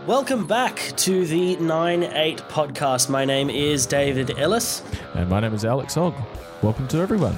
Welcome back to the 9-8 podcast. My name is David Ellis. And my name is Alex Ogg. Welcome to everyone.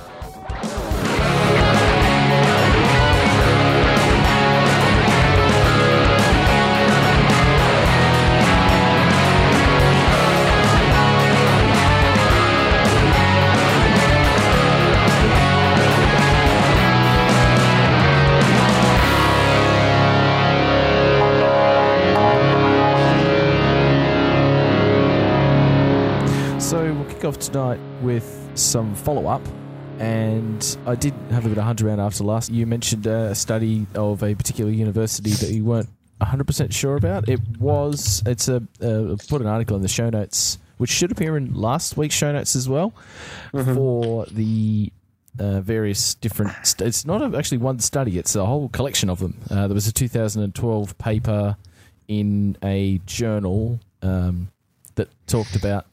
Off tonight with some follow-up, and I did have a bit of hunt around after last. You mentioned a study of a particular university that you weren't 100% sure about. It's put an article in the show notes, which should appear in last week's show notes as well, for the various different... it's not actually one study, it's a whole collection of them. There was a 2012 paper in a journal that talked about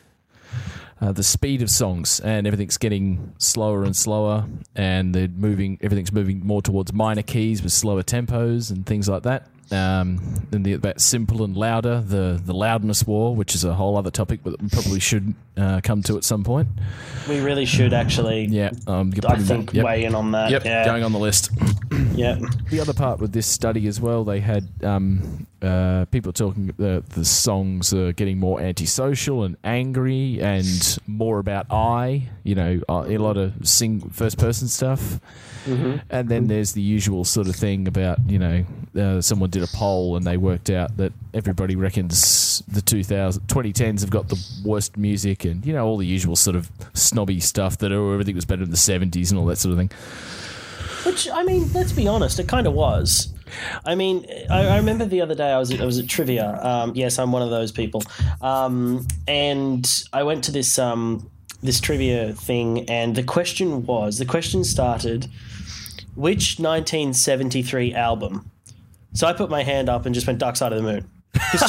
the speed of songs, and everything's getting slower and slower, and everything's moving more towards minor keys with slower tempos and things like that. Then about simple and louder, the loudness war, which is a whole other topic, but we probably should come to at some point. We really should actually. Yeah, I think weigh in on that. Yep, yeah. Going on the list. Yeah. The other part with this study as well, they had people talking the songs are getting more antisocial and angry and more about a lot of first person stuff. And then there's the usual sort of thing about, someone did a poll and they worked out that everybody reckons the 2010s have got the worst music, and, all the usual sort of snobby stuff that everything was better in the 70s and all that sort of thing. Which, I mean, let's be honest, it kind of was. I mean, I remember the other day I was at trivia. Yes, I'm one of those people. And I went to this trivia thing, and the question started, which 1973 album? So I put my hand up and just went Dark Side of the Moon. Because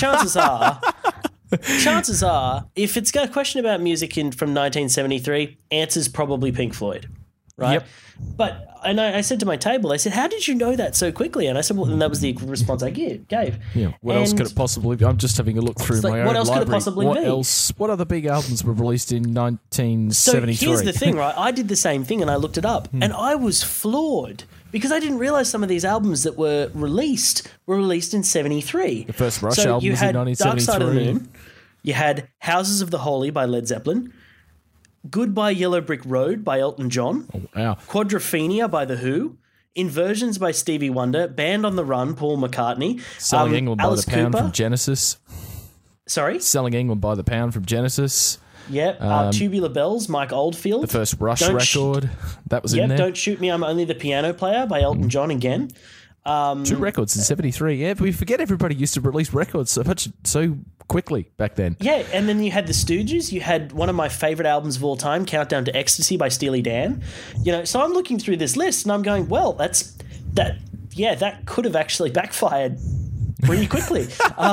chances are, if it's got a question about music from 1973, answer's probably Pink Floyd, right? Yep. But I said to my table, I said, "How did you know that so quickly?" And I said, "Well," and that was the response I gave. Yeah. What else could it possibly be? I'm just having a look through my own library. What else could it possibly be? What other big albums were released in 1973? So here's the thing, right? I did the same thing and I looked it up, and I was floored because I didn't realize some of these albums that were released in 73. The first Rush album was in 1973. Dark Side of the Moon. You had Houses of the Holy by Led Zeppelin. Goodbye Yellow Brick Road by Elton John. Oh, wow. Quadrophenia by The Who. Inversions by Stevie Wonder. Band on the Run, Paul McCartney. Selling England Alice by the Pound Cooper. from Genesis. Sorry? Selling England by the Pound from Genesis. Yep. Tubular Bells, Mike Oldfield. The first Rush record. That was in there. Don't Shoot Me, I'm Only the Piano Player by Elton John again. 2 records in 73. Yeah, we forget everybody used to release records so quickly back then. Yeah, and then you had the Stooges. You had one of my favourite albums of all time, Countdown to Ecstasy by Steely Dan. So I'm looking through this list and I'm going, well, that could have actually backfired pretty quickly.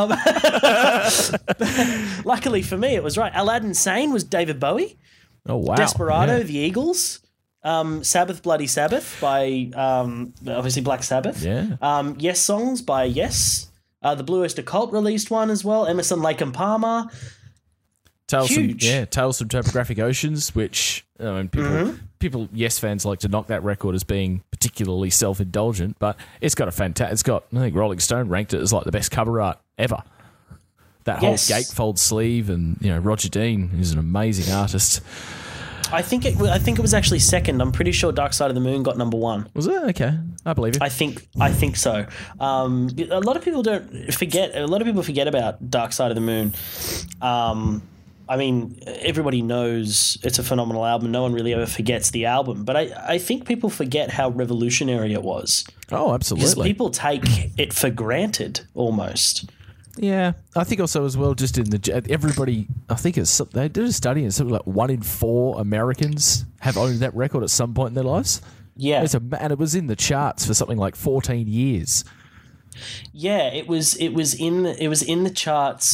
Luckily for me, it was right. Aladdin Sane was David Bowie. Oh, wow. Desperado, yeah. The Eagles. Sabbath Bloody Sabbath by obviously Black Sabbath. Yeah. Yes Songs by Yes. The Blue Oyster Cult released one as well. Emerson, Lake and Palmer. Tales from Topographic Oceans, which people Yes fans like to knock that record as being particularly self-indulgent, but it's got I think Rolling Stone ranked it as like the best cover art ever. That whole gatefold sleeve, and Roger Dean is an amazing artist. I think it was actually second. I'm pretty sure Dark Side of the Moon got number 1. Was it? Okay. I believe it. I think so. A lot of people forget about Dark Side of the Moon. I mean, everybody knows it's a phenomenal album. No one really ever forgets the album. But I think people forget how revolutionary it was. Oh, absolutely. Because people take it for granted almost. Yeah, I think also as well, just in everybody, I think they did a study and something like 1 in 4 Americans have owned that record at some point in their lives. Yeah, and it was in the charts for something like 14 years. Yeah, it was in the charts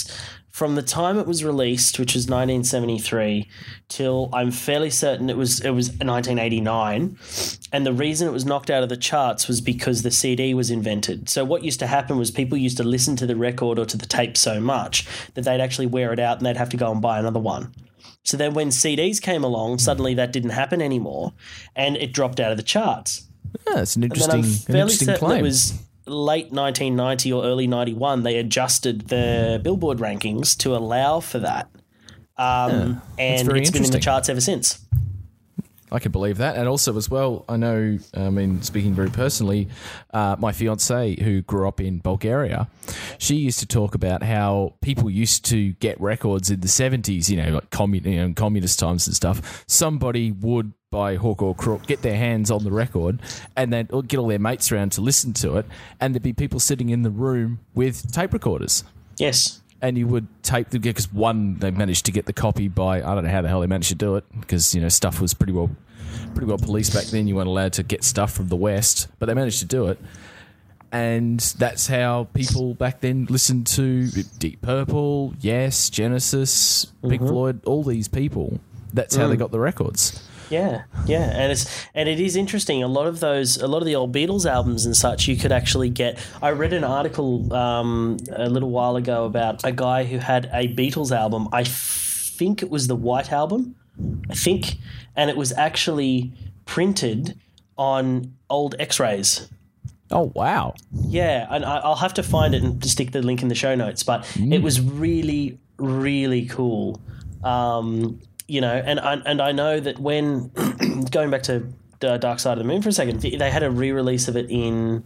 from the time it was released, which was 1973, till I'm fairly certain it was 1989. And the reason it was knocked out of the charts was because the CD was invented. So what used to happen was people used to listen to the record or to the tape so much that they'd actually wear it out and they'd have to go and buy another one. So then when CDs came along, suddenly that didn't happen anymore and it dropped out of the charts. Yeah, that's an interesting, claim. It was late 1990 or early 91, they adjusted the Billboard rankings to allow for that. And it's been in the charts ever since. I can believe that. And also as well, I know, speaking very personally, my fiance who grew up in Bulgaria, she used to talk about how people used to get records in the 70s, like communist times and stuff. Somebody would, by hook or crook, get their hands on the record and then get all their mates around to listen to it. And there'd be people sitting in the room with tape recorders. Yes. And you would tape them because they managed to get the copy by, I don't know how the hell they managed to do it because, stuff was pretty well policed back then. You weren't allowed to get stuff from the West, but they managed to do it. And that's how people back then listened to Deep Purple, Yes, Genesis, Pink Floyd, all these people. That's how they got the records. Yeah, and it is interesting. A lot of the old Beatles albums and such, you could actually get. I read an article a little while ago about a guy who had a Beatles album. I think it was the White Album, and it was actually printed on old X-rays. Oh wow! Yeah, and I'll have to find it and stick the link in the show notes. But it was really, really cool. And I know that when going back to Dark Side of the Moon for a second, they had a re-release of it in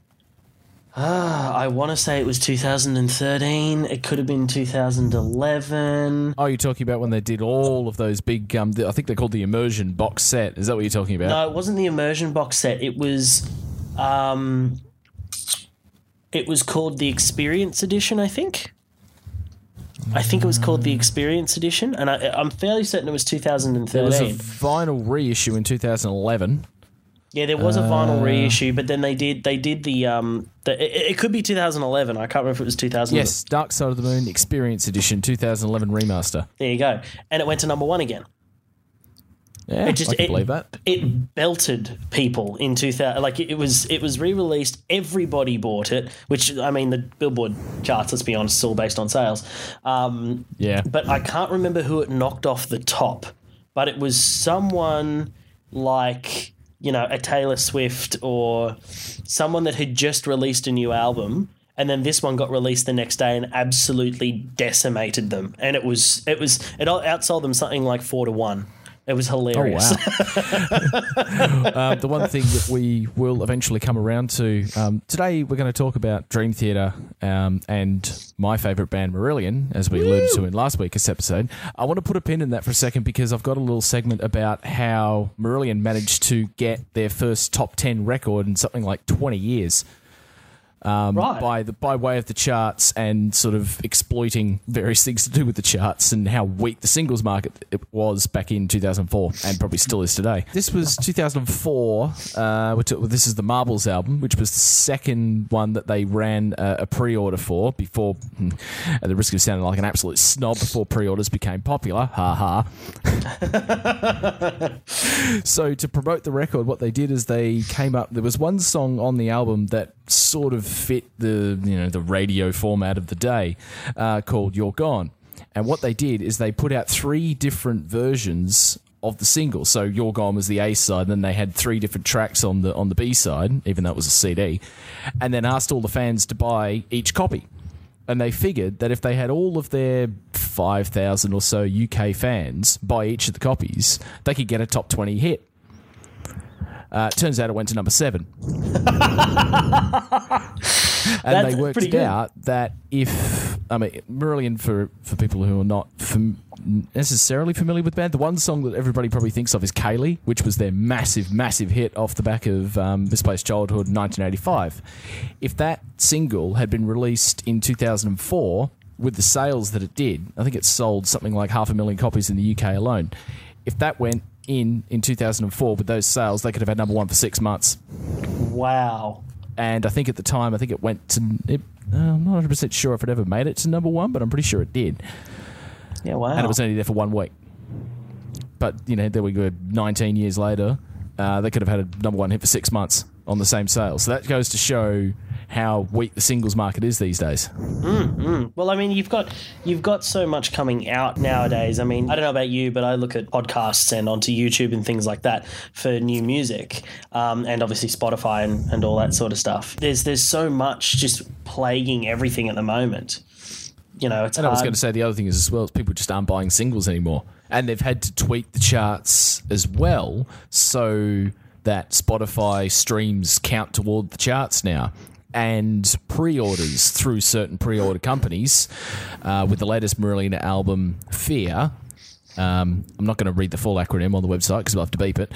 I want to say it was 2013. It could have been 2011. Oh, you're talking about when they did all of those big I think they're called the Immersion box set. Is that what you're talking about? No, it wasn't the Immersion box set. It was called the Experience Edition, I think. I think it was called the Experience Edition, and I'm fairly certain it was 2013. There was a vinyl reissue in 2011. Yeah, there was a vinyl reissue, but then they did the it could be 2011. I can't remember if it was 2000. Yes, Dark Side of the Moon Experience Edition 2011 remaster. There you go, and it went to number 1 again. Yeah, I can believe that. It belted people in 2000. Like it was re-released. Everybody bought it. Which the Billboard charts, let's be honest, is all based on sales. Yeah. But I can't remember who it knocked off the top. But it was someone like a Taylor Swift or someone that had just released a new album, and then this one got released the next day and absolutely decimated them. And it outsold them something like 4-1. It was hilarious. Oh, wow. The one thing that we will eventually come around to, today we're going to talk about Dream Theater and my favourite band, Marillion, as we alluded to in last week's episode. I want to put a pin in that for a second because I've got a little segment about how Marillion managed to get their first top 10 record in something like 20 years. By way of the charts and sort of exploiting various things to do with the charts and how weak the singles market it was back in 2004 and probably still is today. This was 2004. This is the Marbles album, which was the second one that they ran a pre-order for before, at the risk of sounding like an absolute snob, before pre-orders became popular. Ha ha. So to promote the record, what they did is they came up. There was one song on the album that sort of fit the radio format of the day, called You're Gone. And what they did is they put out 3 different versions of the single. So You're Gone was the A side, and then they had 3 different tracks on the B side, even though it was a CD, and then asked all the fans to buy each copy. And they figured that if they had all of their 5,000 or so UK fans buy each of the copies, they could get a top 20 hit. Turns out it went to number 7. And they worked it out that Marillion, for people who are not necessarily familiar with the band, the one song that everybody probably thinks of is Kayleigh, which was their massive, massive hit off the back of Misplaced Childhood in 1985. If that single had been released in 2004, with the sales that it did, I think it sold something like 500,000 copies in the UK alone. If that went in 2004 with those sales, they could have had number 1 for 6 months. Wow. And I think at the time, it I'm not 100% sure if it ever made it to number one, but I'm pretty sure it did. Yeah, wow. And it was only there for 1 week. But, you know, there we go, 19 years later, they could have had a number one hit for 6 months on the same sales. So that goes to show how weak the singles market is these days. Well, I mean, you've got so much coming out nowadays. I mean, I don't know about you, but I look at podcasts and onto YouTube and things like that for new music, and obviously Spotify and all that sort of stuff. There's so much just plaguing everything at the moment. You know, it's and hard. I was going to say the other thing is as well is people just aren't buying singles anymore, and they've had to tweak the charts as well so that Spotify streams count toward the charts now. And pre-orders through certain pre-order companies with the latest Marillion album, Fear. I'm not going to read the full acronym on the website because I'll have to beep it.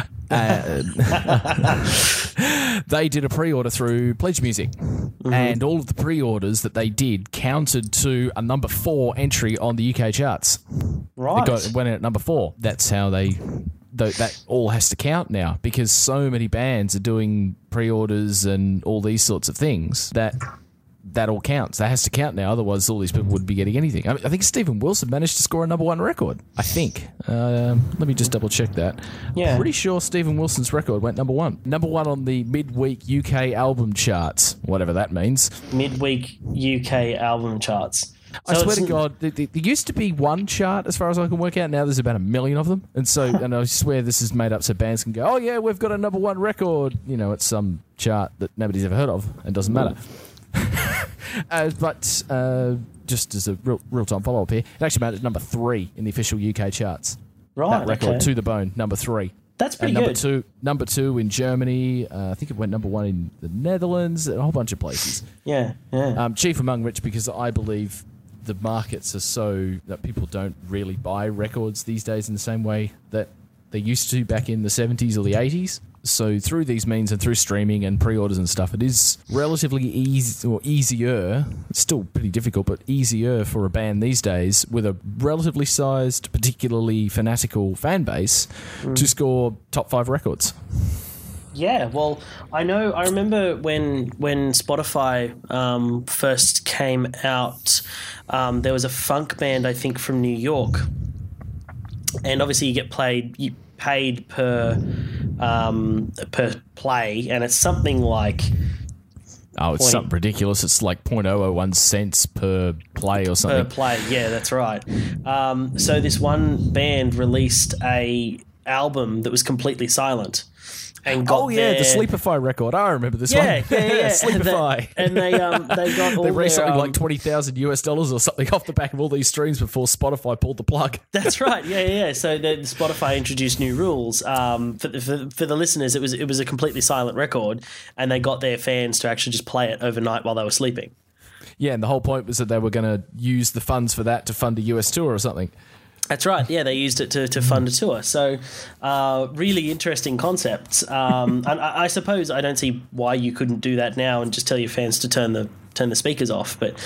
They did a pre-order through Pledge Music, and all of the pre-orders that they did counted to a number 4 entry on the UK charts. Right. It went in at number 4. That's how that all has to count now, because so many bands are doing pre-orders and all these sorts of things that all counts. That has to count now, otherwise all these people wouldn't be getting anything. I think Stephen Wilson managed to score a number 1 record, I think. Let me just double check that. Yeah. Pretty sure Stephen Wilson's record went number 1. Number 1 on the midweek UK album charts, whatever that means. Midweek UK album charts. I swear to God, there used to be one chart as far as I can work out. Now there's about 1 million of them. And I swear this is made up so bands can go, oh yeah, we've got a number 1 record. You know, it's some chart that nobody's ever heard of and doesn't matter. But just as a real-time follow-up here, it actually made it number 3 in the official UK charts. Right, that record, okay. To the Bone, number 3. That's pretty good. Number two in Germany. I think it went number 1 in the Netherlands, a whole bunch of places. Yeah. Chief among which, because I believe the markets are so that people don't really buy records these days in the same way that they used to back in the 70s or the 80s. So through these means and through streaming and pre-orders and stuff, it is relatively easier. It's still pretty difficult, but easier for a band these days with a relatively sized, particularly fanatical fan base to score top 5 records. Yeah, well, I remember when Spotify first came out, there was a funk band, I think, from New York. And obviously you get paid per play, and it's something like... Oh, it's something ridiculous. It's like 0.001 cents per play or something. Per play, yeah, that's right. So this one band released a album that was completely silent. And got the Sleepify record. I remember this one. Yeah. Sleepify. And they got all they raised their, something like $20,000 or something off the back of all these streams before Spotify pulled the plug. That's right. Yeah. So the Spotify introduced new rules. For the listeners, it was a completely silent record, and they got their fans to actually just play it overnight while they were sleeping. Yeah, and the whole point was that they were going to use the funds for that to fund a US tour or something. That's right. Yeah, they used it to fund a tour. So, really interesting concepts. And I suppose I don't see why you couldn't do that now and just tell your fans to turn the speakers off. But,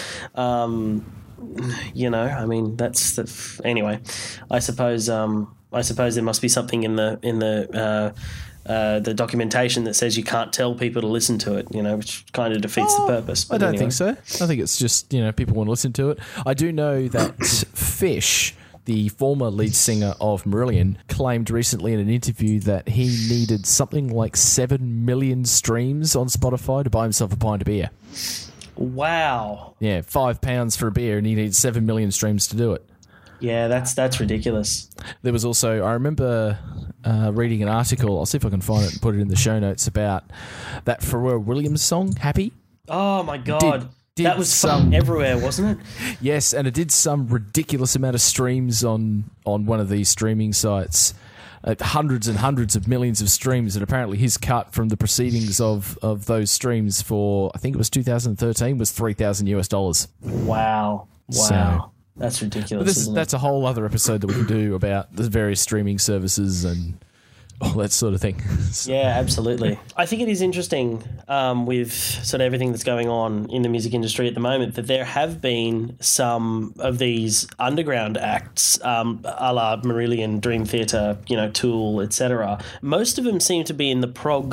you know, I mean, that's anyway. I suppose there must be something in the documentation that says you can't tell people to listen to it, you know, which kind of defeats the purpose. But I don't think so. I think it's just, you know, people want to listen to it. I do know that Fish, the former lead singer of Marillion, claimed recently in an interview that he needed something like 7 million streams on Spotify to buy himself a pint of beer. Wow. Yeah, £5 for a beer, and he needs 7 million streams to do it. Yeah, that's ridiculous. There was also, I remember reading an article, I'll see if I can find it and put it in the show notes, about that Pharrell Williams song, Happy. Oh, my God. That was everywhere, wasn't it? Yes, and it did some ridiculous amount of streams on one of these streaming sites. Hundreds and hundreds of millions of streams, and apparently his cut from the proceedings of those streams for, I think it was 2013, was $3,000. Wow. So, that's ridiculous. That's a whole other episode that we can do about the various streaming services and all that sort of thing. Yeah, absolutely. I think it is interesting with sort of everything that's going on in the music industry at the moment that there have been some of these underground acts, a la Marillion, Dream Theater, you know, Tool, etc. Most of them seem to be in the prog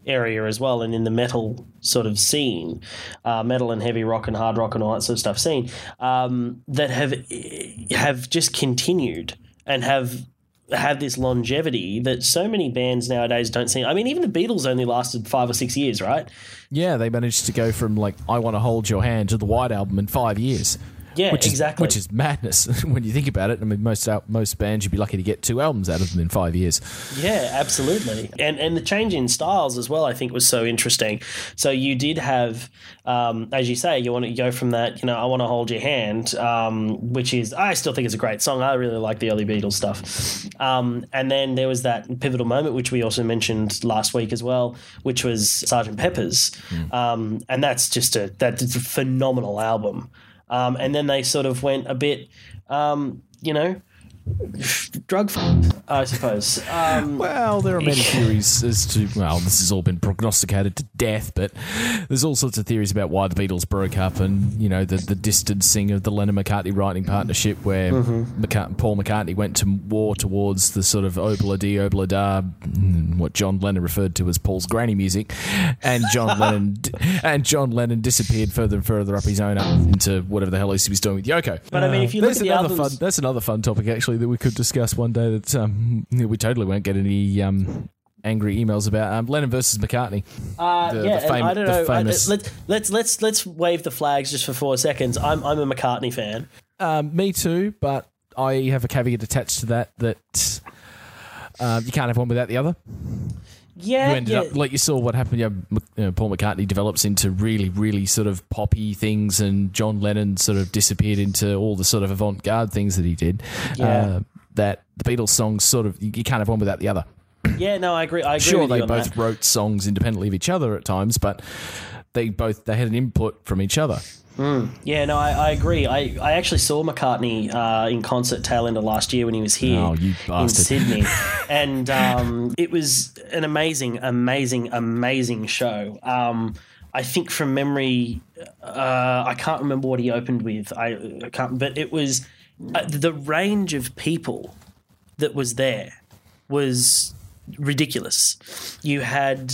area as well, and in the metal sort of scene, metal and heavy rock and hard rock and all that sort of stuff scene, that have just continued and have this longevity that so many bands nowadays don't see. I mean, even the Beatles only lasted 5 or 6 years, right? Yeah, they managed to go from like I Want to Hold Your Hand to the White Album in 5 years. Yeah, exactly. Which is madness when you think about it. I mean, most bands you'd be lucky to get 2 albums out of them in 5 years. Yeah, absolutely. And the change in styles as well, I think, was so interesting. So you did have, as you say, you want to go from that, I Want to Hold Your Hand, which is, I still think it's a great song. I really like the early Beatles stuff. And then there was that pivotal moment, which we also mentioned last week as well, which was Sgt. Pepper's. And that's that's a phenomenal album. And then they sort of went a bit, drug I suppose. Well, there are many theories as to, this has all been prognosticated to death, but there's all sorts of theories about why the Beatles broke up and, the distancing of the Lennon-McCartney writing partnership where Paul McCartney went to war towards the sort of obla-dee, obla-da, what John Lennon referred to as Paul's granny music, and John Lennon disappeared further and further up his own into whatever the hell he was doing with Yoko. But I mean, if you look at the albums... That's another fun topic, actually, that we could discuss one day that we totally won't get any angry emails about. Lennon versus McCartney. I don't know. Let's wave the flags just for 4 seconds. I'm a McCartney fan. Me too, but I have a caveat attached to that you can't have one without the other. Yeah, you ended up like you saw what happened. Paul McCartney develops into really, really sort of poppy things, and John Lennon sort of disappeared into all the sort of avant-garde things that he did. Yeah. That the Beatles songs sort of you can't have one without the other. Yeah, no, I agree. Sure, with you they on both that. wrote songs independently of each other at times, but they had an input from each other. Yeah, no, I agree. I actually saw McCartney in concert tail end of last year when he was here in Sydney. And it was an amazing, amazing, amazing show. I think from memory, I can't remember what he opened with. I can't, but it was the range of people that was there was ridiculous. You had,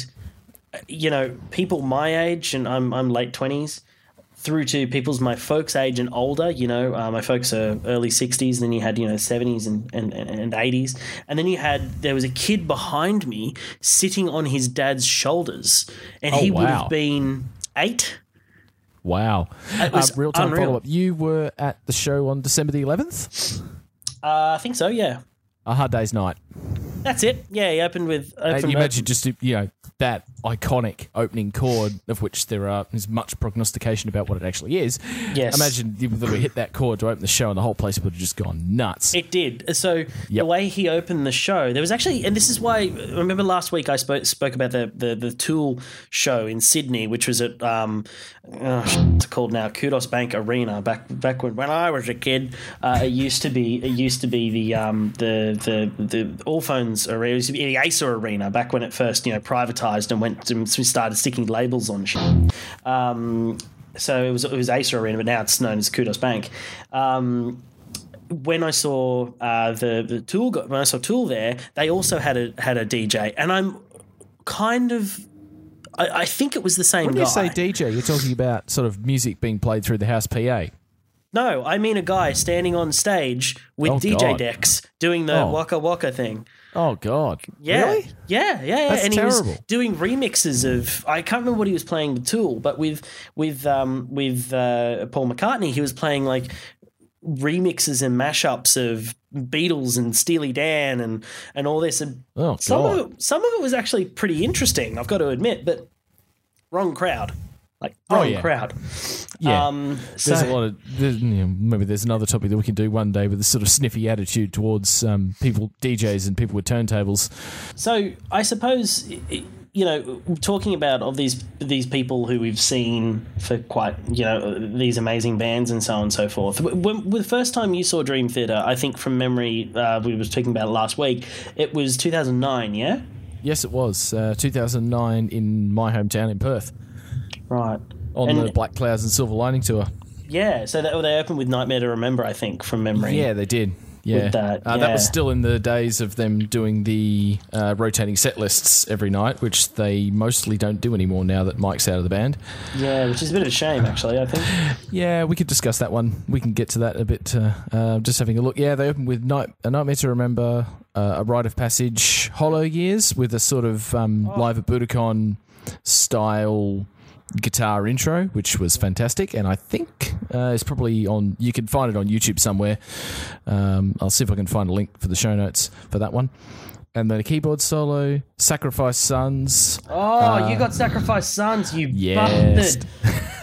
people my age, and I'm late 20s, through to people's my folks' age and older. My folks are early 60s. Then you had 70s and 80s, and then there was a kid behind me sitting on his dad's shoulders, and he would have been 8. Wow! It was real time unreal. follow up. You were at the show on December the 11th. I think so. Yeah. A Hard Day's Night. That's it. Yeah, he opened with. And you imagine just that iconic opening chord, of which there's much prognostication about what it actually is. Yes. Imagine that we hit that chord to open the show, and the whole place would have just gone nuts. It did. So the way he opened the show, there was actually, and this is why. Remember last week I spoke about the Tool show in Sydney, which was at it's called now Kudos Bank Arena. Back when I was a kid, it used to be the Allphones Arena. It used to be the Acer Arena back when it first privatized and went and started sticking labels on shit. So it was Acer Arena, but now it's known as Kudos Bank. When I saw the Tool, when I saw Tool there, they also had a DJ, and I'm kind of. I think it was the same guy. When you say DJ, you're talking about sort of music being played through the house PA. No, I mean a guy standing on stage with DJ decks doing the Waka Waka thing. Oh, God. Yeah. Really? Yeah. That's and terrible. He was doing remixes of, I can't remember what he was playing with Tool, but with Paul McCartney, he was playing like remixes and mashups of Beatles and Steely Dan and all this. And some of it was actually pretty interesting, I've got to admit, but wrong crowd. Crowd. Yeah. There's a lot of maybe there's another topic that we can do one day with this sort of sniffy attitude towards DJs and people with turntables. So I suppose talking about of these people who we've seen for quite these amazing bands and so on and so forth. When the first time you saw Dream Theater, I think from memory, we were talking about it last week. It was 2009. Yeah. Yes, it was 2009 in my hometown in Perth. Right. On the Black Clouds and Silver Lining tour. Yeah, so they opened with Nightmare to Remember, I think, from memory. Yeah, they did. Yeah, with that. That was still in the days of them doing the rotating set lists every night, which they mostly don't do anymore now that Mike's out of the band. Yeah, which is a bit of a shame, actually, I think. Yeah, we could discuss that one. We can get to that a bit. Just having a look. Yeah, they opened with A Nightmare to Remember, A Rite of Passage, Hollow Years, with a sort of Live at Budokan style guitar intro, which was fantastic, and I think it's probably on. You can find it on YouTube somewhere. I'll see if I can find a link for the show notes for that one. And then a keyboard solo, Sacrifice Sons. Oh, you got Sacrifice Sons, you yes. bastard.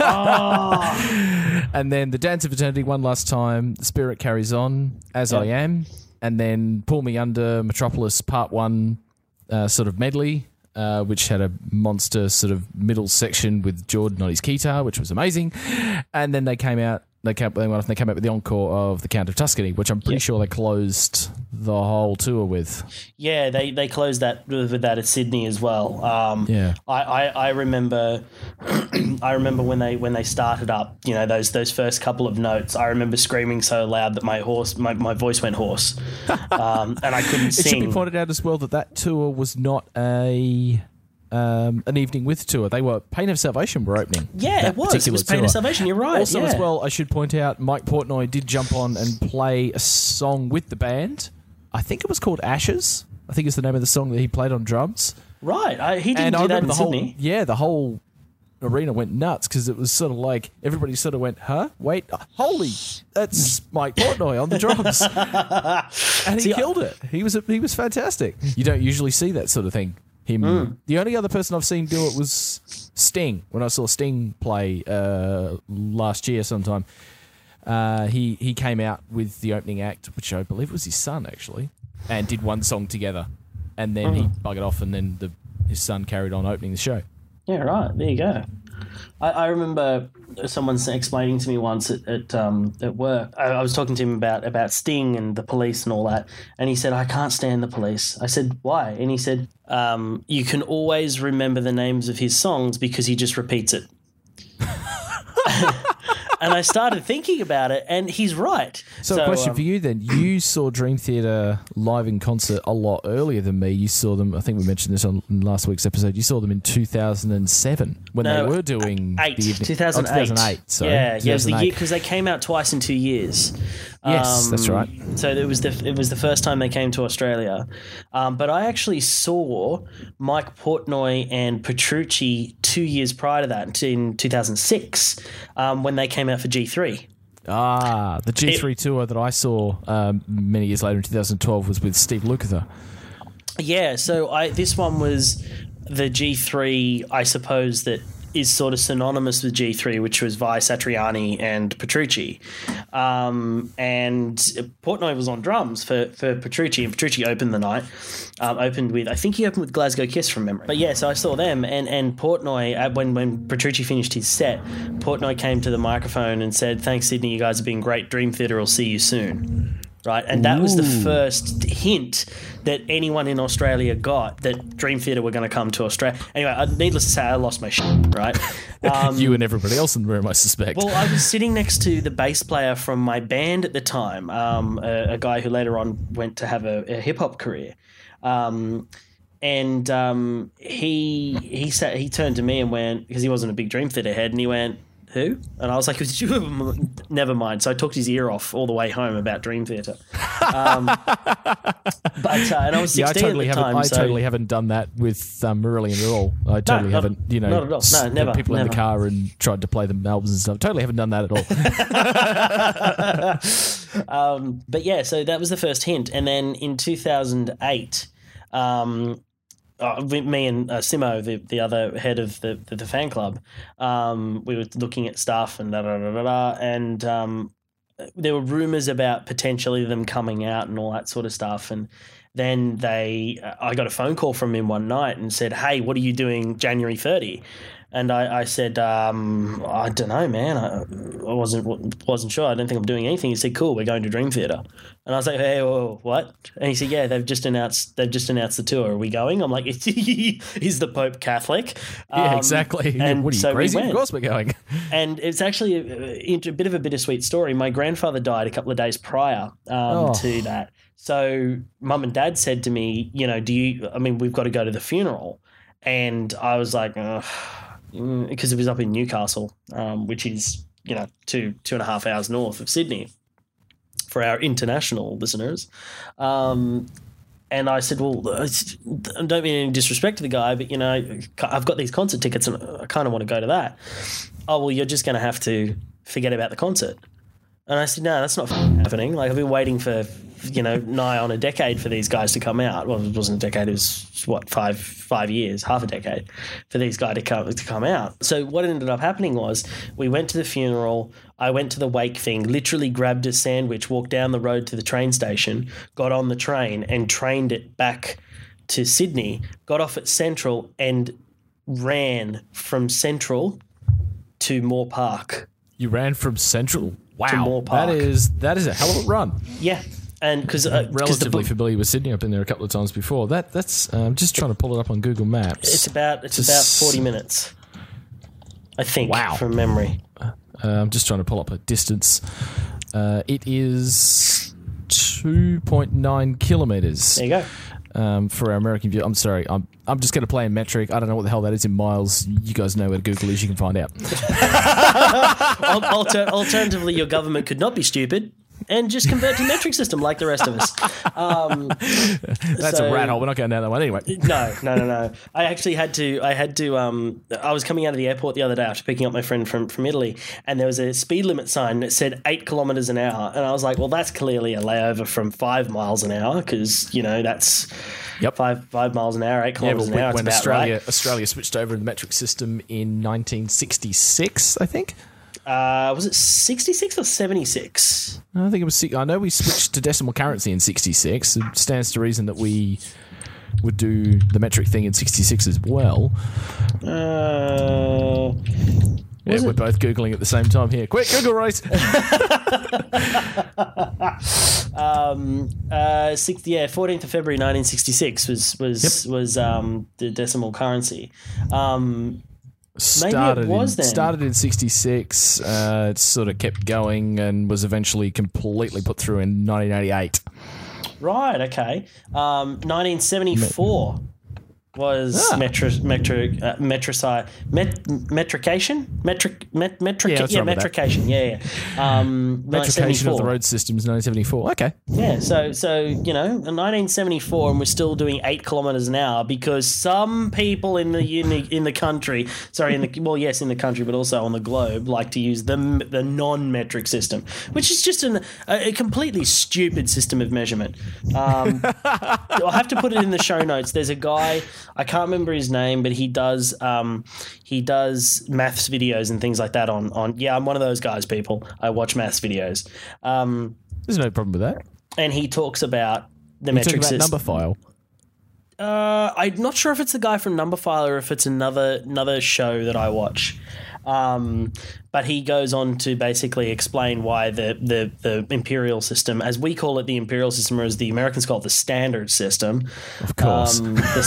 Oh. And then the Dance of Eternity one last time, The Spirit Carries On, As I Am, and then Pull Me Under, Metropolis Part 1 sort of medley, which had a monster sort of middle section with Jordan on his guitar, which was amazing. And then they came out with the encore of The Count of Tuscany, which I'm pretty sure they closed the whole tour with. Yeah, they closed that with that at Sydney as well. Yeah, I remember I remember when they started up, you know, those first couple of notes. I remember screaming so loud that my voice went hoarse, and I couldn't sing. It should be pointed out as well that tour was not an Evening With tour. They were Pain of Salvation were opening. Yeah, it was. It was Pain of Salvation. You're right. Also, as well, I should point out, Mike Portnoy did jump on and play a song with the band. I think it was called Ashes. I think it's the name of the song that he played on drums. Right. He didn't do that in Sydney. The whole arena went nuts because it was sort of like everybody sort of went, huh? Wait, holy, that's Mike Portnoy on the drums. And he killed it. He was fantastic. You don't usually see that sort of thing. The only other person I've seen do it was Sting. When I saw Sting play last year sometime, he came out with the opening act, which I believe was his son actually, and did one song together, and then he buggered off, and then his son carried on opening the show. Yeah, right. There you go. I remember someone explaining to me once at work. I was talking to him about Sting and the Police and all that, and he said, I can't stand the Police. I said, why? And he said, you can always remember the names of his songs because he just repeats it. And I started thinking about it, and he's right. So a question for you then. You saw Dream Theater live in concert a lot earlier than me. You saw them, I think we mentioned this on last week's episode, you saw them in 2007 when they were doing... 2008. Sorry. Yeah, it was the year, because they came out twice in 2 years. Yes, that's right. So it was the first time they came to Australia. But I actually saw Mike Portnoy and Petrucci 2 years prior to that, in 2006, when they came out for G3. The G3 tour that I saw many years later in 2012 was with Steve Lukather. Yeah, so this one was the G3, I suppose, that is sort of synonymous with G3, which was Vi Satriani and Petrucci. And Portnoy was on drums for Petrucci, and Petrucci opened the night. I think he opened with Glasgow Kiss from memory. But yeah, so I saw them, and Portnoy, when Petrucci finished his set, Portnoy came to the microphone and said, thanks, Sydney, you guys have been great. Dream Theater will see you soon. Right, and that was the first hint that anyone in Australia got that Dream Theater were going to come to Australia. Anyway, needless to say, I lost my shit, right? You and everybody else in the room, I suspect. Well, I was sitting next to the bass player from my band at the time, a guy who later on went to have a hip-hop career. And he turned to me and went, because he wasn't a big Dream Theater head, and he went, who? And I was like, never mind. So I talked his ear off all the way home about Dream Theater. And I was 16 at the time. I totally haven't done that with Marillion at all. I totally haven't, not at all. No, never. People in the car and tried to play them albums and stuff. Totally haven't done that at all. But yeah, so that was the first hint. And then in 2008, me and Simo, the other head of the fan club, we were looking at stuff and and there were rumors about potentially them coming out and all that sort of stuff. And then I got a phone call from him one night and said, "Hey, what are you doing January 30?" And I said, I don't know, man. I wasn't sure. I don't think I'm doing anything. He said, cool, we're going to Dream Theater. And I was like, hey, whoa, what? And he said, yeah, they've just announced the tour. Are we going? I'm like, is the Pope Catholic? Yeah, exactly. And what are you, so crazy? we went. Of course we're going. And it's actually a bit of a bittersweet story. My grandfather died a couple of days prior to that. So Mum and Dad said to me, we've got to go to the funeral. And I was like, because it was up in Newcastle, which is, 2.5 hours north of Sydney for our international listeners. And I said, well, I don't mean any disrespect to the guy, but, I've got these concert tickets and I kind of want to go to that. Oh, well, you're just going to have to forget about the concert. And I said, no, that's not happening. Like, I've been waiting for, nigh on a decade for these guys to come out. Well, it wasn't a decade. It was, 5 years, half a decade for these guys to come out. So what ended up happening was we went to the funeral. I went to the wake thing, literally grabbed a sandwich, walked down the road to the train station, got on the train and trained it back to Sydney, got off at Central and ran from Central to Moore Park. You ran from Central? Wow. To Moore Park. That is a hell of a run. Yeah. And because relatively familiar with Sydney, I've been there a couple of times before. That's I'm just trying to pull it up on Google Maps. It's about 40 minutes, I think. Wow. From memory. I'm just trying to pull up a distance. It is 2.9 kilometers. There you go. For our American view. I'm sorry. I'm just going to play in metric. I don't know what the hell that is in miles. You guys know where Google is. You can find out. Alternatively, your government could not be stupid and just convert to metric system like the rest of us. That's a rat hole. We're not going down that one anyway. No. I actually had to. I was coming out of the airport the other day after picking up my friend from Italy, and there was a speed limit sign that said 8 kilometers an hour, and I was like, well, that's clearly a layover from 5 miles an hour because that's. Yep. 5 miles an hour, 8 kilometers an hour. When it's about right. Australia switched over to the metric system in 1966, I think. Was it 66 or 76? I think it was. I know we switched to decimal currency in 66. It stands to reason that we would do the metric thing in 66 as well. We're both Googling at the same time here. Quick, Google race. 14th of February 1966 was the decimal currency. Maybe it was then. Started in 66. It sort of kept going and was eventually completely put through in 1988. Right. Okay. 1974. Was metrication? Metrication. Yeah. Metrication of the road systems, 1974. Okay. Yeah. So in 1974, and we're still doing 8 kilometers an hour because some people in the country, in the country, but also on the globe, like to use the non-metric system, which is just a completely stupid system of measurement. I'll have to put it in the show notes. There's a guy. I can't remember his name, but he does maths videos and things like that on I'm one of those guys, people. I watch maths videos. There's no problem with that. And he talks about the metric system. Numberphile. I'm not sure if it's the guy from Numberphile or if it's another show that I watch. But he goes on to basically explain why the imperial system, as we call it, the imperial system, or as the Americans call it, the standard system, of course,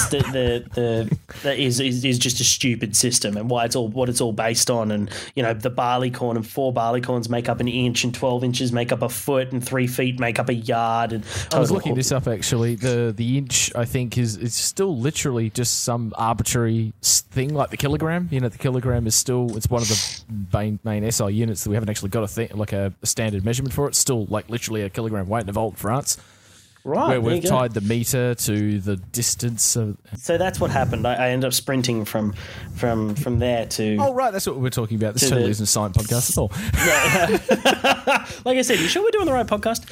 is just a stupid system, and why what it's all based on, and the barley corn, and 4 barley corns make up an inch, and 12 inches make up a foot, and 3 feet make up a yard. And I was looking this up actually. The inch, I think, is still literally just some arbitrary thing like the kilogram. The kilogram is still, it's one of the main SI units that we haven't actually got a standard measurement for. It's still like literally a kilogram weight in Volt France. Right, where we've tied the meter to the distance. So that's what happened. I ended up sprinting from there to. Oh right, that's what we're talking about. This totally isn't a science podcast at all. Yeah. Like I said, you sure we're doing the right podcast?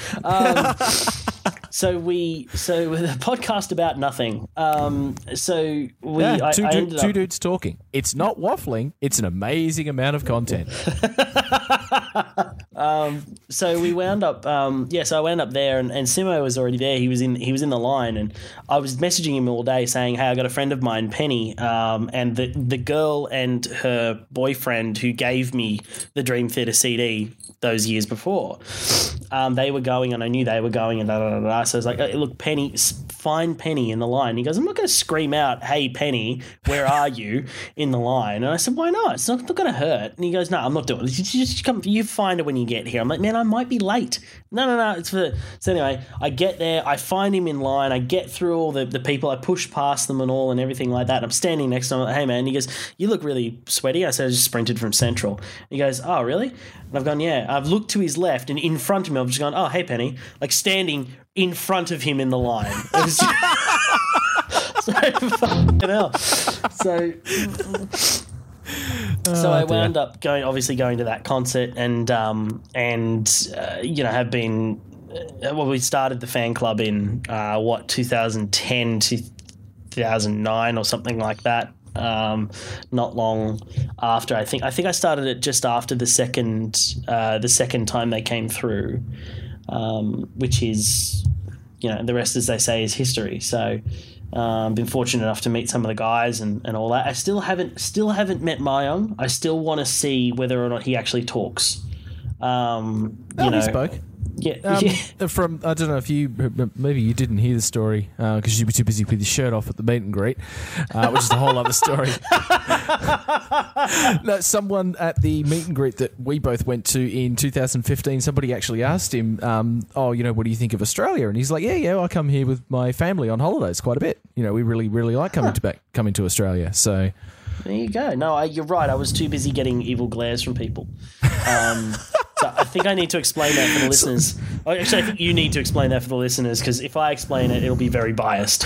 So the podcast about nothing. Two dudes talking. It's not waffling. It's an amazing amount of content. So we wound up, so I wound up there, and Simo was already there. He was in the line, and I was messaging him all day saying, "Hey, I got a friend of mine, Penny, and the girl and her boyfriend who gave me the Dream Theater CD those years before, they were going, and I knew they were going, and da da da da." So I was like, "Hey, look, Penny, find Penny in the line." He goes, "I'm not going to scream out, 'Hey, Penny, where are you?' in the line." And I said, "Why not? It's not going to hurt." And he goes, "No, I'm not doing it. Just come. You find her when you get here." I'm like, "Man, I might be late." No. It's for. So anyway, I get there. I find him in line. I get through all the people. I push past them and all and everything like that. And I'm standing next to him. I'm like, "Hey, man." He goes, "You look really sweaty." I said, "I just sprinted from Central." He goes, "Oh, really?" And I've gone, "Yeah." I've looked to his left, and in front of me, I've just gone, "Oh, hey, Penny," like standing in front of him in the line. It was so fucking hell. So I wound up going to that concert, and have been. We started the fan club in 2010 to 2009 or something like that. Not long after, I think I started it just after the second time they came through, which is, the rest, as they say, is history. So been fortunate enough to meet some of the guys and all that. I still haven't met Mayong. I still want to see whether or not he actually talks. He spoke. Yeah. From, I don't know if maybe you didn't hear the story because you were too busy with your shirt off at the meet and greet, which is a whole other story. No, someone at the meet and greet that we both went to in 2015, somebody actually asked him, what do you think of Australia? And he's like, yeah, I come here with my family on holidays quite a bit. We really, really like coming to Australia. So there you go. No, you're right. I was too busy getting evil glares from people. So I think I need to explain that for the listeners. Actually, I think you need to explain that for the listeners, because if I explain it, it'll be very biased.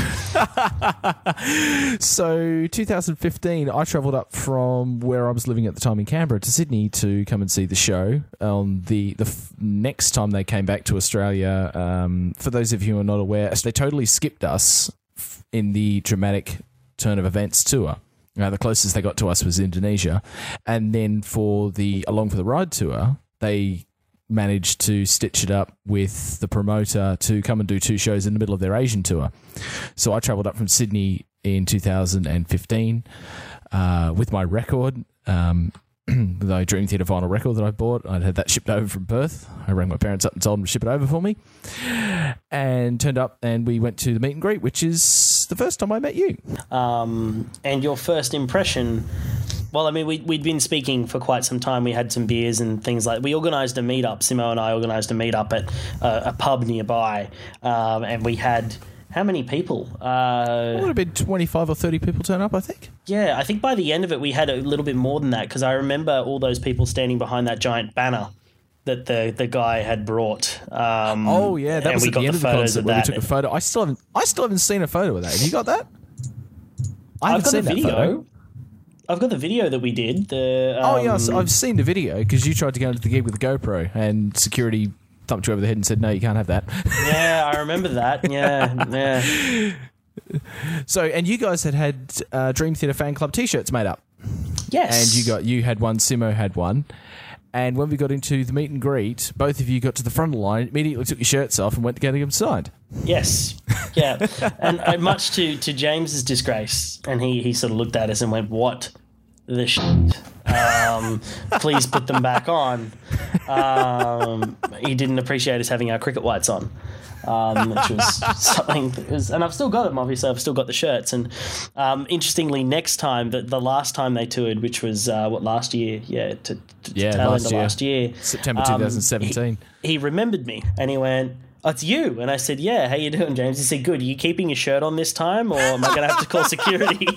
So 2015, I travelled up from where I was living at the time in Canberra to Sydney to come and see the show. The next time they came back to Australia, for those of you who are not aware, they totally skipped us in the dramatic turn of events tour. The closest they got to us was Indonesia. And then for the Along for the Ride tour, they managed to stitch it up with the promoter to come and do 2 shows in the middle of their Asian tour. So I travelled up from Sydney in 2015 with my record, the Dream Theater vinyl record that I bought. I'd had that shipped over from Perth. I rang my parents up and told them to ship it over for me, and turned up, and we went to the meet and greet, which is the first time I met you. And your first impression... Well, I mean, we'd been speaking for quite some time. We had some beers and things like... We organised a meetup. Simo and I organised a meetup at a pub nearby, and we had... How many people? It would have been 25 or 30 people turn up, I think. Yeah, I think by the end of it, we had a little bit more than that, because I remember all those people standing behind that giant banner that the guy had brought. That was at the end of the concert where we took a photo. I still haven't seen a photo of that. Have you got that? I've got the video. I've got the video that we did. I've seen the video, because you tried to go into the gig with the GoPro and security thumped you over the head and said, "No, you can't have that." Yeah, I remember that. Yeah. So, and you guys had Dream Theater Fan Club T-shirts made up. Yes. And you had one, Simo had one. And when we got into the meet and greet, both of you got to the front of the line, immediately took your shirts off and went to get them signed. Yes. Yeah. and much to James's disgrace, and he sort of looked at us and went, "What the shit? Please put them back on." He didn't appreciate us having our cricket whites on, which was something that was, and I've still got them, obviously. I've still got the shirts. And interestingly, next time, the last time they toured, which was last year? Last year. September 2017. He remembered me, and he went, "Oh, it's you." And I said, "Yeah, how you doing, James?" He said, "Good. Are you keeping your shirt on this time, or am I going to have to call security?"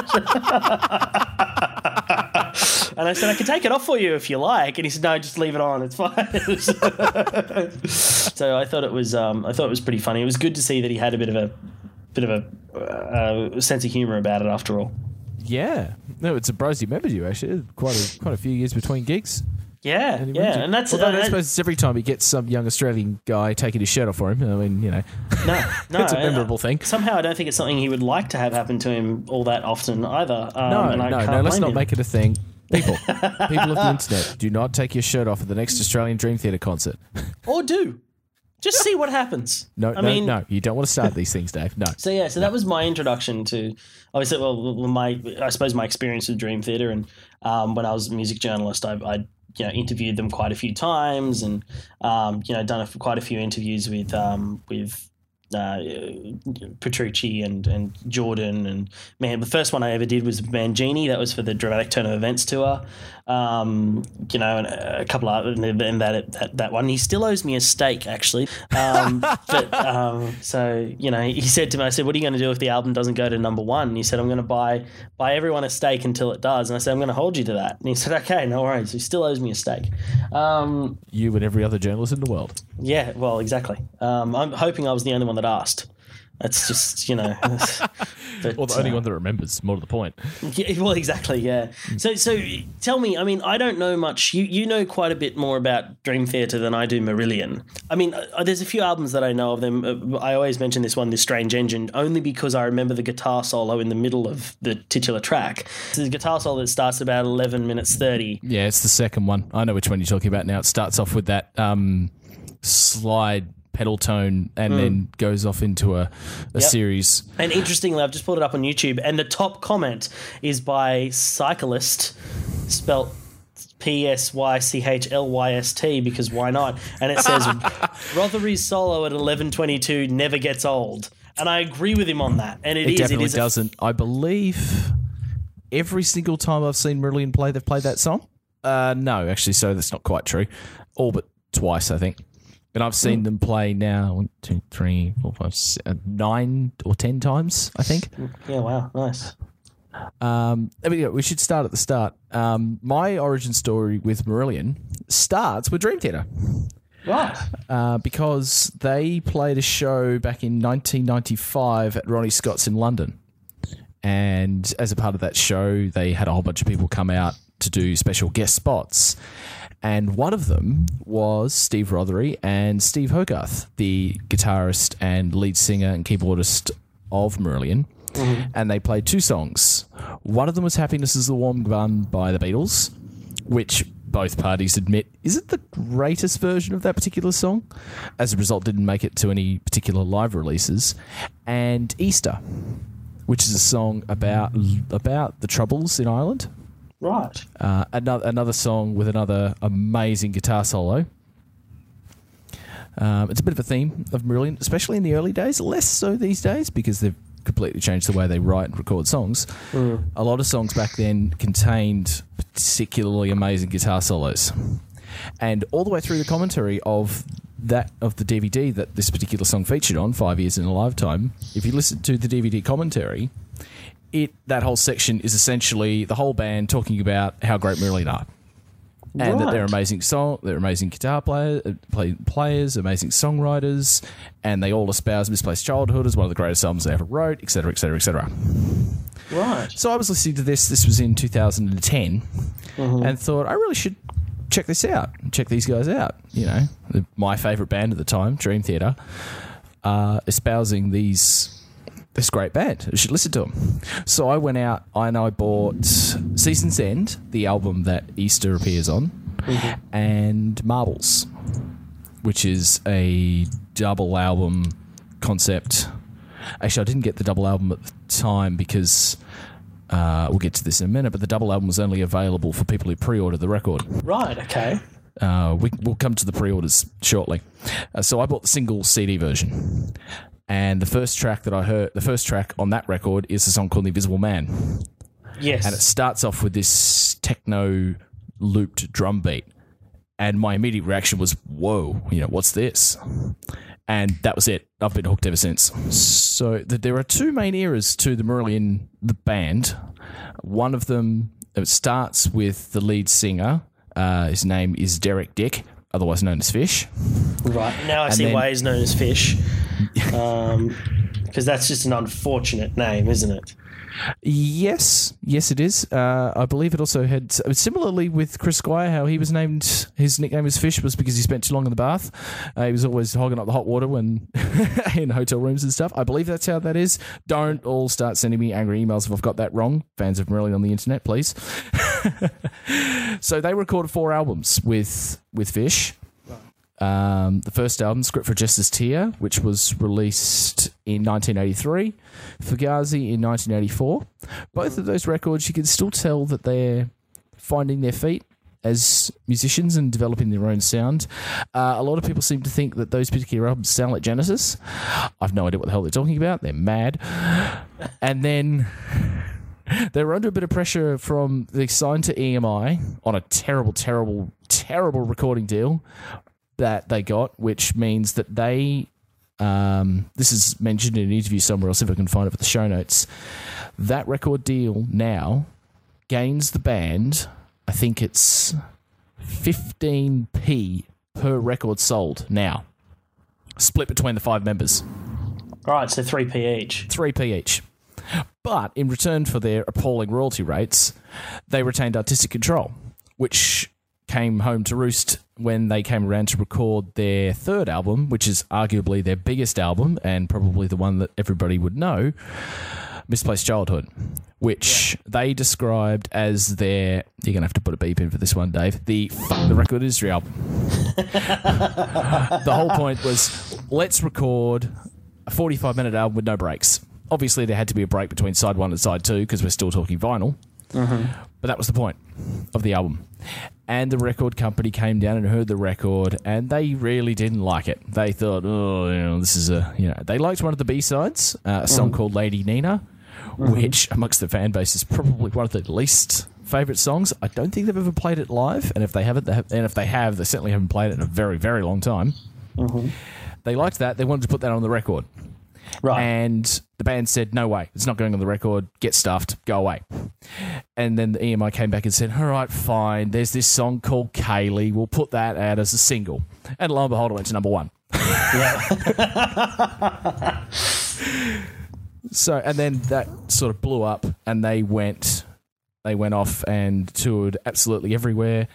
And I said, "I can take it off for you if you like." And he said, "No, just leave it on. It's fine." So I thought it was pretty funny. It was good to see that he had a bit of a sense of humour about it after all. Yeah, no, it's surprised he remembered you. Actually, quite a few years between gigs. Yeah, and that's. Although I suppose it's every time he gets some young Australian guy taking his shirt off for him. I mean, no, it's a memorable thing. Somehow, I don't think it's something he would like to have happen to him all that often either. No, let's not make it a thing. People of the internet, do not take your shirt off at the next Australian Dream Theatre concert. Or do. Just see what happens. No, you don't want to start these things, Dave. No. So that was my introduction to, obviously, I suppose my experience with Dream Theatre, and when I was a music journalist, I interviewed them quite a few times, and done quite a few interviews with Petrucci and Jordan, and man, the first one I ever did was Mangini. That was for the Dramatic Turn of Events tour, and a couple of and that one. He still owes me a steak, actually. So he said to me, I said, "What are you going to do if the album doesn't go to number one?" And he said, "I'm going to buy everyone a steak until it does." And I said, "I'm going to hold you to that." And he said, "Okay, no worries." He still owes me a steak. You and every other journalist in the world. Yeah, well, exactly. I'm hoping I was the only one that asked. That's just, But, or the only one that remembers, more to the point. Yeah, well, exactly, yeah. So tell me, I mean, I don't know much. You know quite a bit more about Dream Theatre than I do Marillion. I mean, there's a few albums that I know of them. I always mention this one, This Strange Engine, only because I remember the guitar solo in the middle of the titular track. It's the guitar solo that starts about 11 minutes 30. Yeah, it's the second one. I know which one you're talking about now. It starts off with that slide pedal tone and then goes off into a series. And interestingly, I've just pulled it up on YouTube, and the top comment is by Cyclist, spelt Psychlyst, because why not? And it says, Rothery's solo at 11:22 never gets old. And I agree with him on that. And it definitely doesn't. I believe every single time I've seen Marillion play, they've played that song. No, actually, so that's not quite true. All but twice, I think. And I've seen them play now 1, 2, 3, 4, 5, 6, 9 or 10 times, I think. Yeah, wow, nice. We should start at the start. My origin story with Marillion starts with Dream Theatre. Right. Because they played a show back in 1995 at Ronnie Scott's in London. And as a part of that show, they had a whole bunch of people come out to do special guest spots. And one of them was Steve Rothery and Steve Hogarth, the guitarist and lead singer and keyboardist of Marillion. Mm-hmm. And they played 2 songs. One of them was Happiness is the Warm Gun by the Beatles, which both parties admit isn't the greatest version of that particular song. As a result, didn't make it to any particular live releases. And Easter, which is a song about the Troubles in Ireland. Right. Another song with another amazing guitar solo. It's a bit of a theme of Marillion, especially in the early days. Less so these days because they've completely changed the way they write and record songs. A lot of songs back then contained particularly amazing guitar solos. And all the way through the commentary of the DVD that this particular song featured on, 5 Years in a Lifetime, if you listen to the DVD commentary, that whole section is essentially the whole band talking about how great Marillion are. And that they're amazing they're amazing guitar players, amazing songwriters, and they all espouse Misplaced Childhood as one of the greatest albums they ever wrote, etc., etc., etc. Right. So I was listening to this was in 2010, and thought, I really should check this out, check these guys out. My favourite band at the time, Dream Theatre, espousing this great band. I should listen to them. So I went out and I bought Season's End, the album that Easter appears on, and Marbles, which is a double album concept. Actually, I didn't get the double album at the time because we'll get to this in a minute, but the double album was only available for people who pre-ordered the record. Right, okay. We'll come to the pre-orders shortly. So I bought the single CD version. And the first track that I heard, the first track on that record is a song called The Invisible Man. Yes. And it starts off with this techno looped drum beat. And my immediate reaction was, whoa, what's this? And that was it. I've been hooked ever since. So there are 2 main eras to the Marillion, the band. One of them, it starts with the lead singer. His name is Derek Dick, otherwise known as Fish. Right. Now I see why he's known as Fish. Because that's just an unfortunate name, isn't it? Yes, it is. I believe it also had similarly with Chris Squire, how he was named. His nickname as Fish was because he spent too long in the bath. He was always hogging up the hot water when in hotel rooms and stuff. I believe that's how that is. Don't all start sending me angry emails if I've got that wrong. Fans of Marillion on the internet, please. So they recorded 4 albums with Fish. The first album, Script for Jester's Tear, which was released in 1983, Fugazi in 1984. Both of those records, you can still tell that they're finding their feet as musicians and developing their own sound. A lot of people seem to think that those particular albums sound like Genesis. I've no idea what the hell they're talking about. They're mad. And then they were under a bit of pressure from they signed to EMI on a terrible, terrible, terrible recording deal that they got, which means that they, this is mentioned in an interview somewhere else, if I can find it for the show notes, that record deal now gains the band, I think it's 15p per record sold now, split between the 5 members. Right, so 3p each. 3p each. But in return for their appalling royalty rates, they retained artistic control, which came home to roost when they came around to record their third album, which is arguably their biggest album and probably the one that everybody would know, Misplaced Childhood, which they described as their... You're going to have to put a beep in for this one, Dave. The Fuck the Record Industry album. The whole point was, let's record a 45-minute album with no breaks. Obviously, there had to be a break between side 1 and side 2 because we're still talking vinyl. Mm-hmm. But that was the point of the album. And the record company came down and heard the record, and they really didn't like it. They thought, this is a... They liked one of the B-sides, a song called Lady Nina, which, amongst the fan base, is probably one of the least favourite songs. I don't think they've ever played it live, and if they haven't, they certainly haven't played it in a very, very long time. Mm-hmm. They liked that. They wanted to put that on the record. Right. And the band said, no way, it's not going on the record, get stuffed, go away. And then the EMI came back and said, all right, fine, there's this song called Kaylee, we'll put that out as a single. And lo and behold, it went to number 1. Yeah. So, and then that sort of blew up, and they went off and toured absolutely everywhere.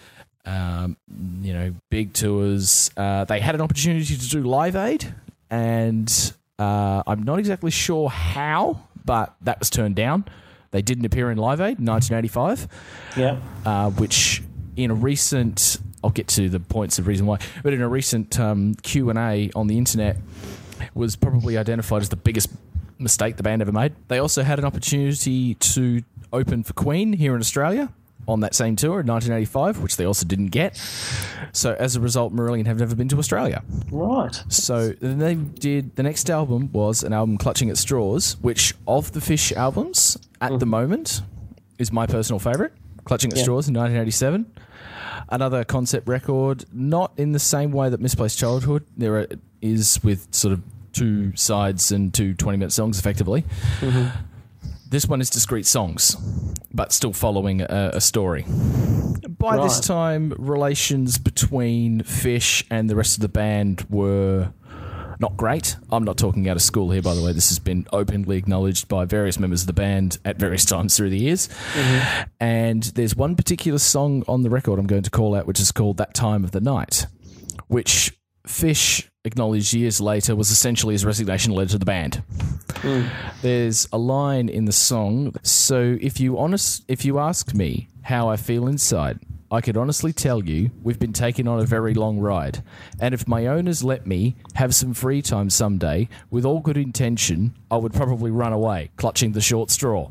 Big tours. They had an opportunity to do Live Aid, and I'm not exactly sure how, but that was turned down. They didn't appear in Live Aid in 1985. Yeah. Which in a recent... I'll get to the points of reason why. But in a recent Q&A on the internet was probably identified as the biggest mistake the band ever made. They also had an opportunity to open for Queen here in Australia on that same tour in 1985, which they also didn't get. So as a result, Marillion have never been to Australia. Right. So then they did... The next album was an album, Clutching at Straws, which of the Fish albums at the moment is my personal favourite. Clutching at Straws in 1987. Another concept record, not in the same way that Misplaced Childhood there is, with sort of 2 sides and 2 20-minute songs effectively. Mm-hmm. This one is discrete songs, but still following a story. By this time, relations between Fish and the rest of the band were not great. I'm not talking out of school here, by the way. This has been openly acknowledged by various members of the band at various times through the years. Mm-hmm. And there's one particular song on the record I'm going to call out, which is called That Time of the Night, which Fish acknowledged years later was essentially his resignation letter to the band. There's a line in the song, so if you ask me how I feel inside, I could honestly tell you we've been taking on a very long ride, and if my owners let me have some free time someday, with all good intention, I would probably run away, clutching the short straw.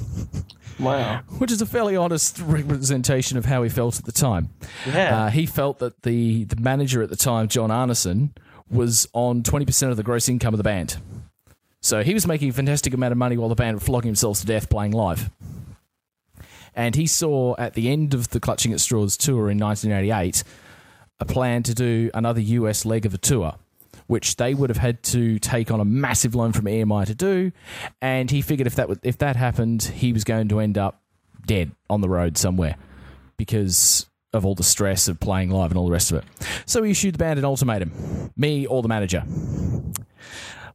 Wow. Which is a fairly honest representation of how he felt at the time. Yeah. He felt that the manager at the time, John Arneson, was on 20% of the gross income of the band. So he was making a fantastic amount of money while the band were flogging themselves to death playing live. And he saw at the end of the Clutching at Straws tour in 1988 a plan to do another US leg of a tour, which they would have had to take on a massive loan from EMI to do. And he figured if that happened, he was going to end up dead on the road somewhere because of all the stress of playing live and all the rest of it. So he issued the band an ultimatum, me or the manager.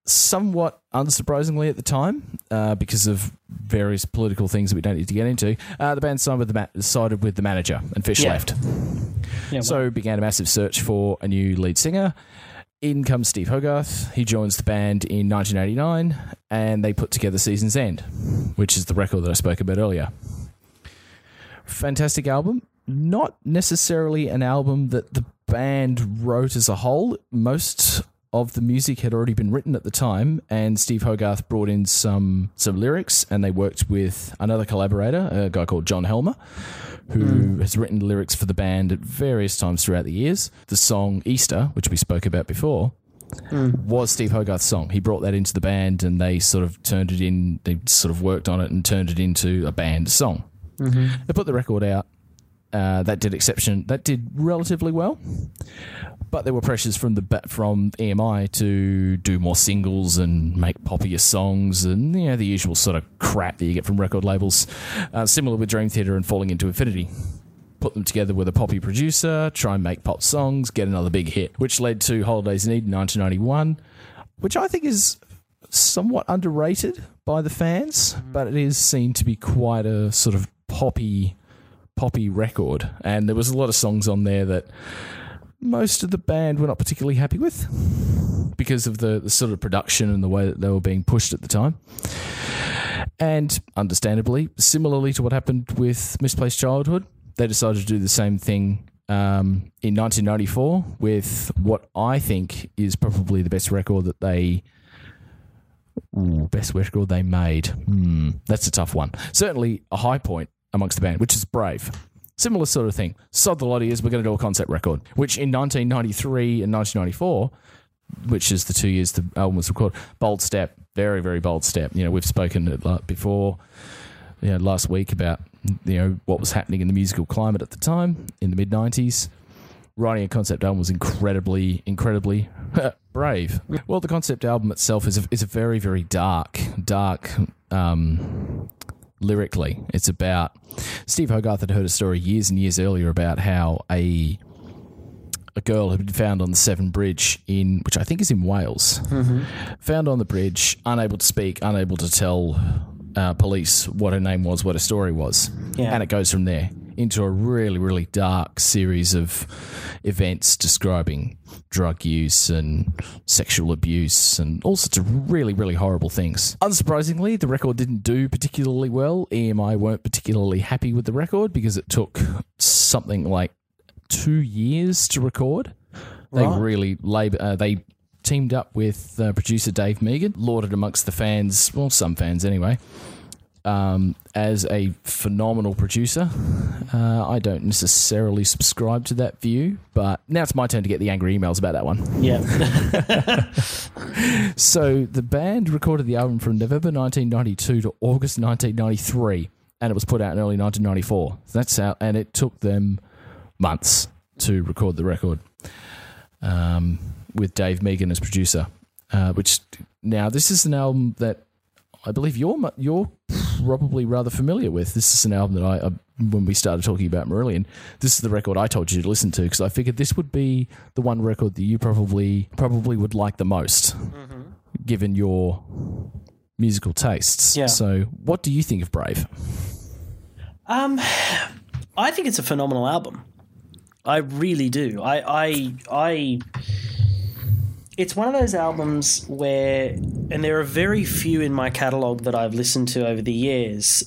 somewhat unsurprisingly at the time, because of various political things that we don't need to get into, the band sided with the manager, and Fish left. Yeah, so began a massive search for a new lead singer. In comes Steve Hogarth. He joins the band in 1989, and they put together Season's End, which is the record that I spoke about earlier. Fantastic album. Not necessarily an album that the band wrote as a whole. Most of the music had already been written at the time, and Steve Hogarth brought in some lyrics, and they worked with another collaborator, a guy called John Helmer, who has written lyrics for the band at various times throughout the years. The song Easter, which we spoke about before, was Steve Hogarth's song. He brought that into the band, and they sort of worked on it and turned it into a band song. They put the record out. That did relatively well, but there were pressures from EMI to do more singles and make poppier songs, and the usual sort of crap that you get from record labels. Similar with Dream Theater and Falling Into Infinity. Put them together with a poppy producer, try and make pop songs, get another big hit, which led to Holidays in Eden 1991, which I think is somewhat underrated by the fans, but it is seen to be quite a sort of poppy record, and there was a lot of songs on there that most of the band were not particularly happy with because of the sort of production and the way that they were being pushed at the time. And understandably, similarly to what happened with Misplaced Childhood, they decided to do the same thing in 1994 with what I think is probably the best record that they made. That's a tough one. Certainly a high point amongst the band, which is Brave. Similar sort of thing. Sod the lot is, we're going to do a concept record, which in 1993 and 1994, which is the 2 years the album was recorded, bold step, very, very bold step. We've spoken before, last week about, what was happening in the musical climate at the time in the mid-90s. Writing a concept album was incredibly, incredibly brave. Well, the concept album itself is a very, very dark, lyrically. It's about Steve Hogarth had heard a story years and years earlier about how a girl had been found on the Severn Bridge which I think is in Wales, found on the bridge, unable to speak, unable to tell police what her name was, what her story was. And it goes from there into a really, really dark series of events describing drug use and sexual abuse and all sorts of really, really horrible things. Unsurprisingly, the record didn't do particularly well. EMI weren't particularly happy with the record because it took something like 2 years to record. They really they teamed up with producer Dave Megan, lauded amongst the fans, well, some fans anyway, as a phenomenal producer. I don't necessarily subscribe to that view, but now it's my turn to get the angry emails about that one. Yeah. So the band recorded the album from November 1992 to August 1993, and it was put out in early 1994. So that's out, and it took them months to record the record, with Dave Megan as producer. Which now this is an album that I believe you're probably rather familiar with. This is an album that I when we started talking about Marillion, this is the record I told you to listen to because I figured this would be the one record that you probably would like the most, given your musical tastes. Yeah. So, what do you think of Brave? I think it's a phenomenal album. I really do. It's one of those albums where, and there are very few in my catalogue that I've listened to over the years,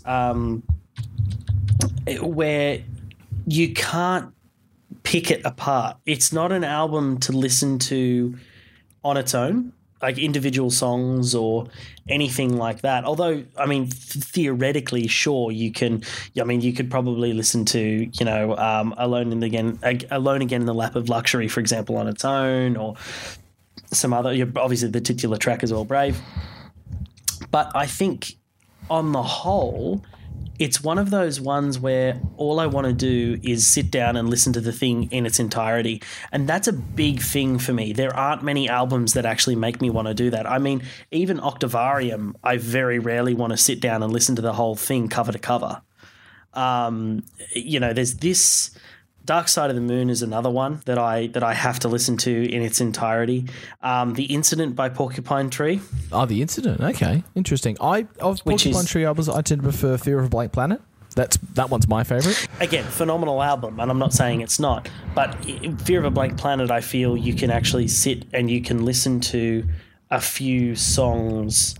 where you can't pick it apart. It's not an album to listen to on its own, like individual songs or anything like that. Although, I mean, theoretically, sure, you can. I mean, you could probably listen to, Alone Again in the Lap of Luxury, for example, on its own, or some other, obviously the titular track as well, Brave. But I think on the whole, it's one of those ones where all I want to do is sit down and listen to the thing in its entirety. And that's a big thing for me. There aren't many albums that actually make me want to do that. I mean, even Octavarium, I very rarely want to sit down and listen to the whole thing cover to cover. There's Dark Side of the Moon is another one that I have to listen to in its entirety. The Incident by Porcupine Tree. Oh, The Incident. Okay, interesting. Of Porcupine Tree albums, I tend to prefer Fear of a Blank Planet. That one's my favourite. Again, phenomenal album, and I'm not saying it's not. But Fear of a Blank Planet, I feel you can actually sit and you can listen to a few songs.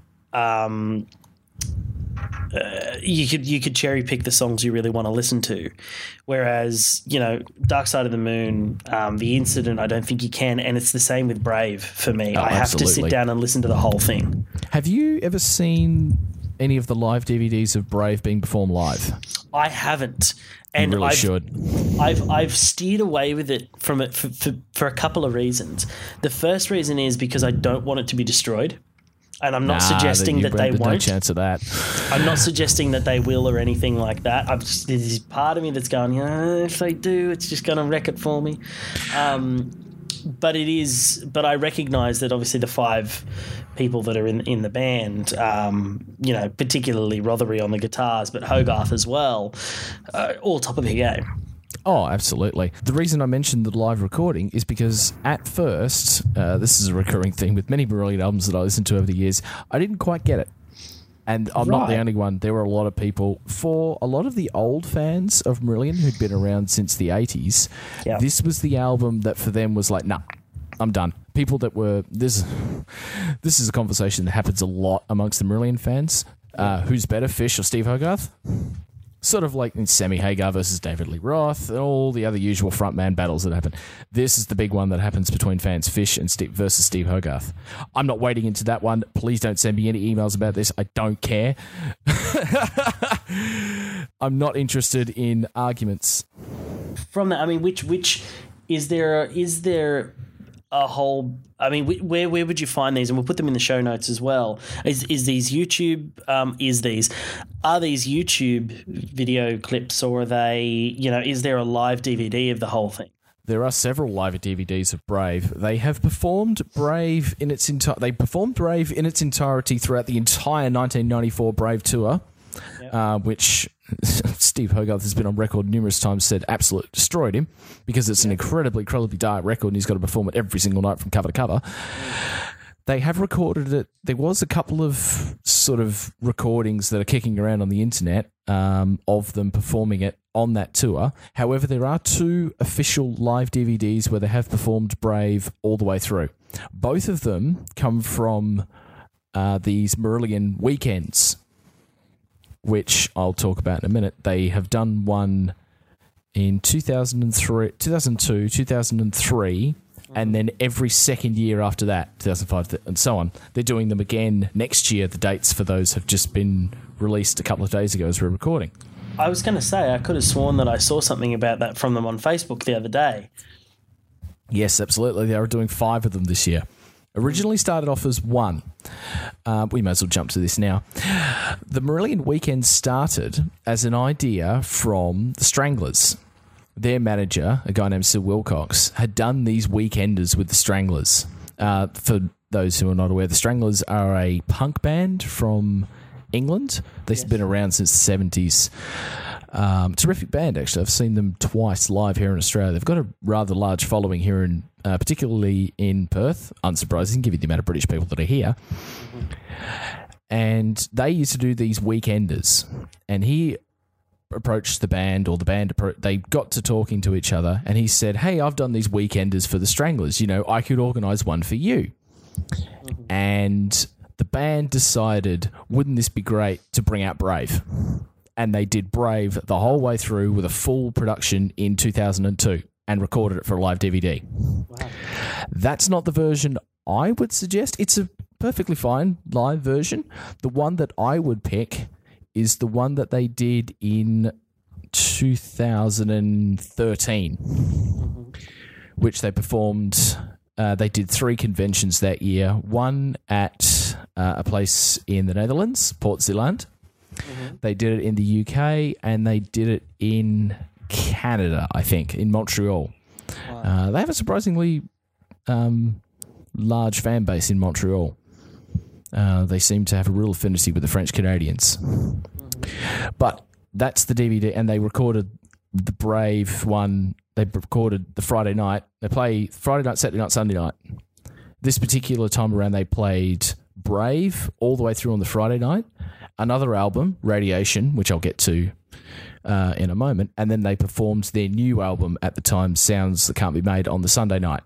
You could cherry pick the songs you really want to listen to, whereas Dark Side of the Moon, The Incident, I don't think you can, and it's the same with Brave for me. I have to sit down and listen to the whole thing. Have you ever seen any of the live DVDs of Brave being performed live? I haven't, and you really should. I've steered away with it from it for a couple of reasons. The first reason is because I don't want it to be destroyed. And I'm not suggesting that they won't. No chance of that. I'm not suggesting that they will or anything like that. There's part of me that's going, if they do, it's just going to wreck it for me. But I recognise that obviously the 5 people that are in the band, particularly Rothery on the guitars, but Hogarth as well, all top of their game. Oh, absolutely. The reason I mentioned the live recording is because at first, this is a recurring theme with many Marillion albums that I listened to over the years, I didn't quite get it. And I'm not the only one. There were a lot of people. For a lot of the old fans of Marillion who'd been around since the 80s, this was the album that for them was like, nah, I'm done. People that were... This is a conversation that happens a lot amongst the Marillion fans. Who's better, Fish or Steve Hogarth? Sort of like in Sammy Hagar versus David Lee Roth and all the other usual frontman battles that happen. This is the big one that happens between fans, Fish and versus Steve Hogarth. I'm not wading into that one. Please don't send me any emails about this. I don't care. I'm not interested in arguments. From that, I mean, which is there a whole... I mean, where would you find these? And we'll put them in the show notes as well. Is these YouTube? Are these YouTube video clips, or are they? Is there a live DVD of the whole thing? There are several live DVDs of Brave. They have performed Brave in its They performed Brave in its entirety throughout the entire 1994 Brave tour, which Steve Hogarth has been on record numerous times said absolutely destroyed him because it's an incredibly dark record and he's got to perform it every single night from cover to cover. They have recorded it. There was a couple of sort of recordings that are kicking around on the internet of them performing it on that tour. However, there are 2 official live DVDs where they have performed Brave all the way through. Both of them come from these Marillion weekends, which I'll talk about in a minute. They have done one in 2002, 2003, and then every second year after that, 2005, and so on. They're doing them again next year. The dates for those have just been released a couple of days ago as we're recording. I was going to say, I could have sworn that I saw something about that from them on Facebook the other day. Yes, absolutely. They are doing 5 of them this year. Originally started off as 1. We may as well jump to this now. The Marillion Weekend started as an idea from the Stranglers. Their manager, a guy named Sir Wilcox, had done these weekenders with the Stranglers. For those who are not aware, the Stranglers are a punk band from England. They've been around since the 70s. Terrific band, actually. I've seen them twice live here in Australia. They've got a rather large following here, particularly in Perth. Unsurprising, given the amount of British people that are here. And they used to do these weekenders. And he approached the band, or the band, they got to talking to each other, and he said, hey, I've done these weekenders for the Stranglers. I could organise one for you. And the band decided, wouldn't this be great to bring out Brave? And they did Brave the whole way through with a full production in 2002 and recorded it for a live DVD. Wow. That's not the version I would suggest. It's a perfectly fine live version. The one that I would pick is the one that they did in 2013, which they performed. They did 3 conventions that year, one at a place in the Netherlands, Port Zeeland. They did it in the UK, and they did it in Canada, I think, in Montreal. Wow. They have a surprisingly large fan base in Montreal. They seem to have a real affinity with the French Canadians. But that's the DVD, and they recorded the Brave one, they recorded the Friday night. They play Friday night, Saturday night, Sunday night. This particular time around, they played Brave all the way through on the Friday night. Another album, Radiation, which I'll get to in a moment, and then they performed their new album at the time, Sounds That Can't Be Made, on the Sunday night.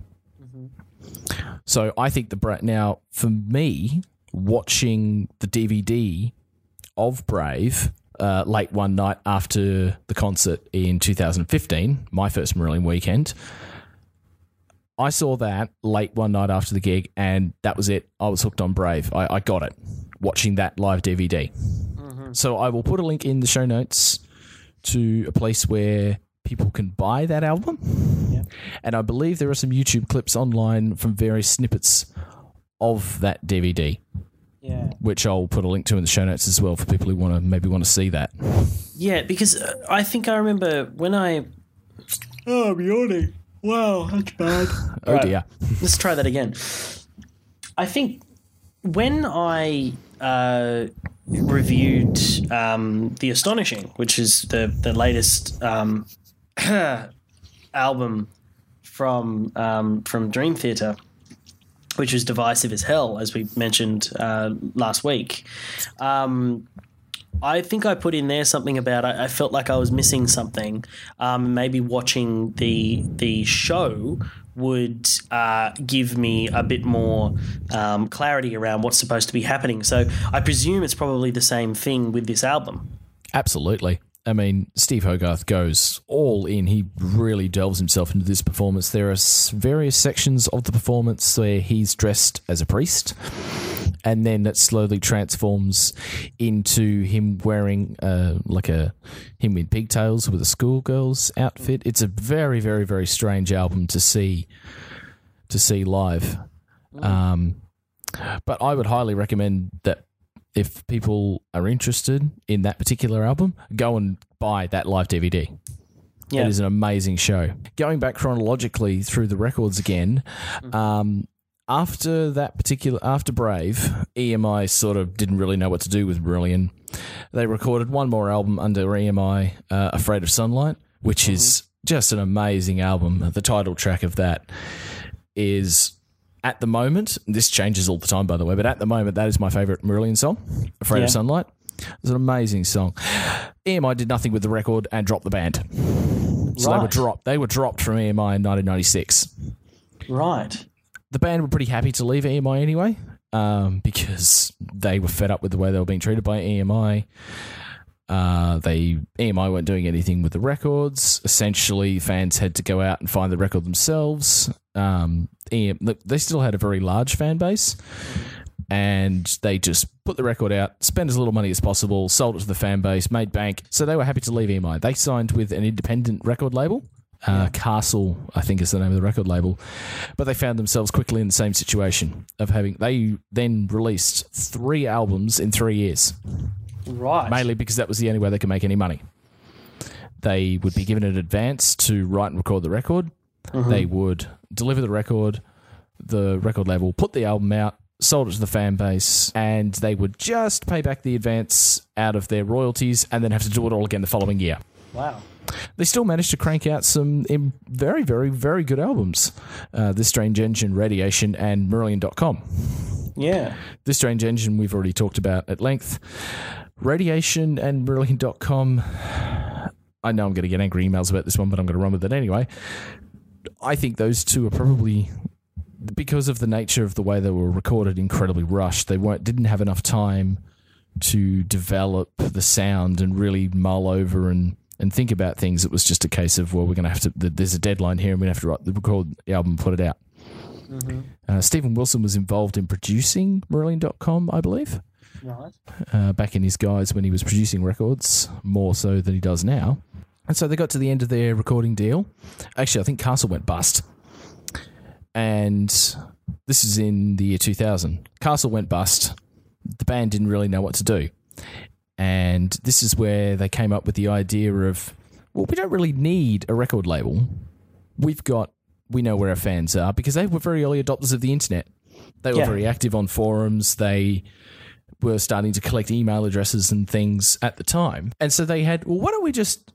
So I think now, for me, watching the DVD of Brave late one night after the concert in 2015, my first Marillion weekend, I saw that late one night after the gig, and that was it. I was hooked on Brave. I got it, watching that live DVD. So I will put a link in the show notes to a place where people can buy that album. Yeah. And I believe there are some YouTube clips online from various snippets of that DVD. Yeah. Which I'll put a link to in the show notes as well for people who want to see that. Yeah, because I think I remember when I... Oh, I'm yawning. Wow, that's bad. Oh, right, dear. Let's try that again. I think when I reviewed The Astonishing, which is the latest album from Dream Theater, which was divisive as hell, as we mentioned last week. I think I put in there something about I felt like I was missing something. Maybe watching the show would give me a bit more clarity around what's supposed to be happening. So I presume it's probably the same thing with this album. Absolutely. I mean, Steve Hogarth goes all in. He really delves himself into this performance. There are various sections of the performance where he's dressed as a priest, and then it slowly transforms into him wearing him in pigtails with a schoolgirl's outfit. It's a very, very, very strange album to see live. But I would highly recommend that if people are interested in that particular album, go and buy that live DVD. Yeah. It is an amazing show. Going back chronologically through the records again, after Brave, EMI sort of didn't really know what to do with Marillion. They recorded one more album under EMI, Afraid of Sunlight, which is just an amazing album. The title track of that is... At the moment, this changes all the time, by the way, but at the moment, that is my favourite Marillion song, Afraid of Sunlight. It's an amazing song. EMI did nothing with the record and dropped the band. So they were dropped from EMI in 1996. Right. The band were pretty happy to leave EMI anyway, because they were fed up with the way they were being treated by EMI. EMI weren't doing anything with the records. Essentially, fans had to go out and find the record themselves. They still had a very large fan base, and they just put the record out, spent as little money as possible, sold it to the fan base, made bank. So they were happy to leave EMI. They signed with an independent record label. Castle, I think, is the name of the record label. But they found themselves quickly in the same situation of they then released 3 albums in 3 years. Right. Mainly because that was the only way they could make any money. They would be given an advance to write and record the record. They would deliver the record label, put the album out, sold it to the fan base, and they would just pay back the advance out of their royalties and then have to do it all again the following year. Wow. They still managed to crank out some very, very, very good albums. This Strange Engine, Radiation, and Marillion.com. Yeah. This Strange Engine we've already talked about at length. Radiation and Marillion.com, I know I'm going to get angry emails about this one, but I'm going to run with it anyway. I think those two are probably, because of the nature of the way they were recorded, incredibly rushed. They didn't have enough time to develop the sound and really mull over and think about things. It was just a case of, well, we're going to have to, there's a deadline here and we have to record the album and put it out. Stephen Wilson was involved in producing Marillion.com, I believe. Right. Back in his guise when he was producing records, more so than he does now. And so they got to the end of their recording deal. Actually, I think Castle went bust. And this is in the year 2000. Castle went bust. The band didn't really know what to do. And this is where they came up with the idea of, well, we don't really need a record label. We know where our fans are, because they were very early adopters of the internet. They were very active on forums. They were starting to collect email addresses and things at the time. And so they had, well, why don't we just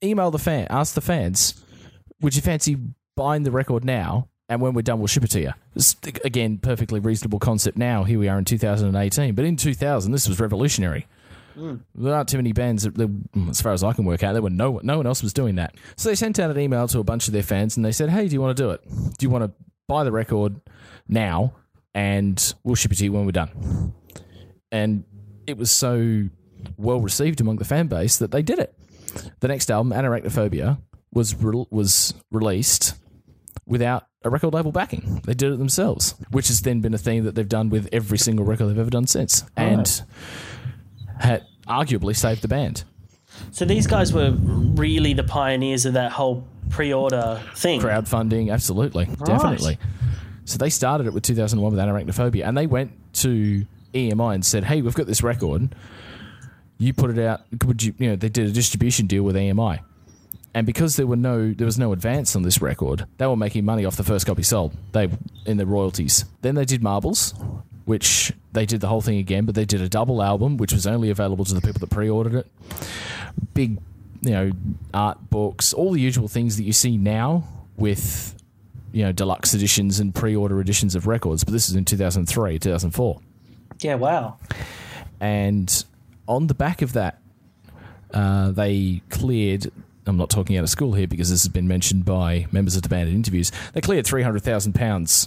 email the fan, ask the fans, would you fancy buying the record now? And when we're done, we'll ship it to you. This, again, perfectly reasonable concept now. Here we are in 2018. But in 2000, this was revolutionary. There aren't too many bands, that, as far as I can work out, no one else was doing that. So they sent out an email to a bunch of their fans and they said, hey, do you want to do it? Do you want to buy the record now and we'll ship it to you when we're done? And it was so well received among the fan base that they did it. The next album, Anarachnophobia, was released without a record label backing. They did it themselves, which has then been a theme that they've done with every single record they've ever done since, and had arguably saved the band. So these guys were really the pioneers of that whole pre-order thing. Crowdfunding, absolutely, definitely. So they started it with 2001 with Anarachnophobia, and they went to EMI and said, hey, we've got this record. You put it out. Would you? You know, they did a distribution deal with EMI. And because there was no advance on this record, they were making money off the first copy sold. In the royalties. Then they did Marbles, which they did the whole thing again, but they did a double album, which was only available to the people that pre-ordered it. Big, art books, all the usual things that you see now with, deluxe editions and pre-order editions of records. But this is in 2003, 2004. Yeah, wow. And on the back of that, they cleared. I'm not talking out of school here because this has been mentioned by members of the band in interviews. They cleared £300,000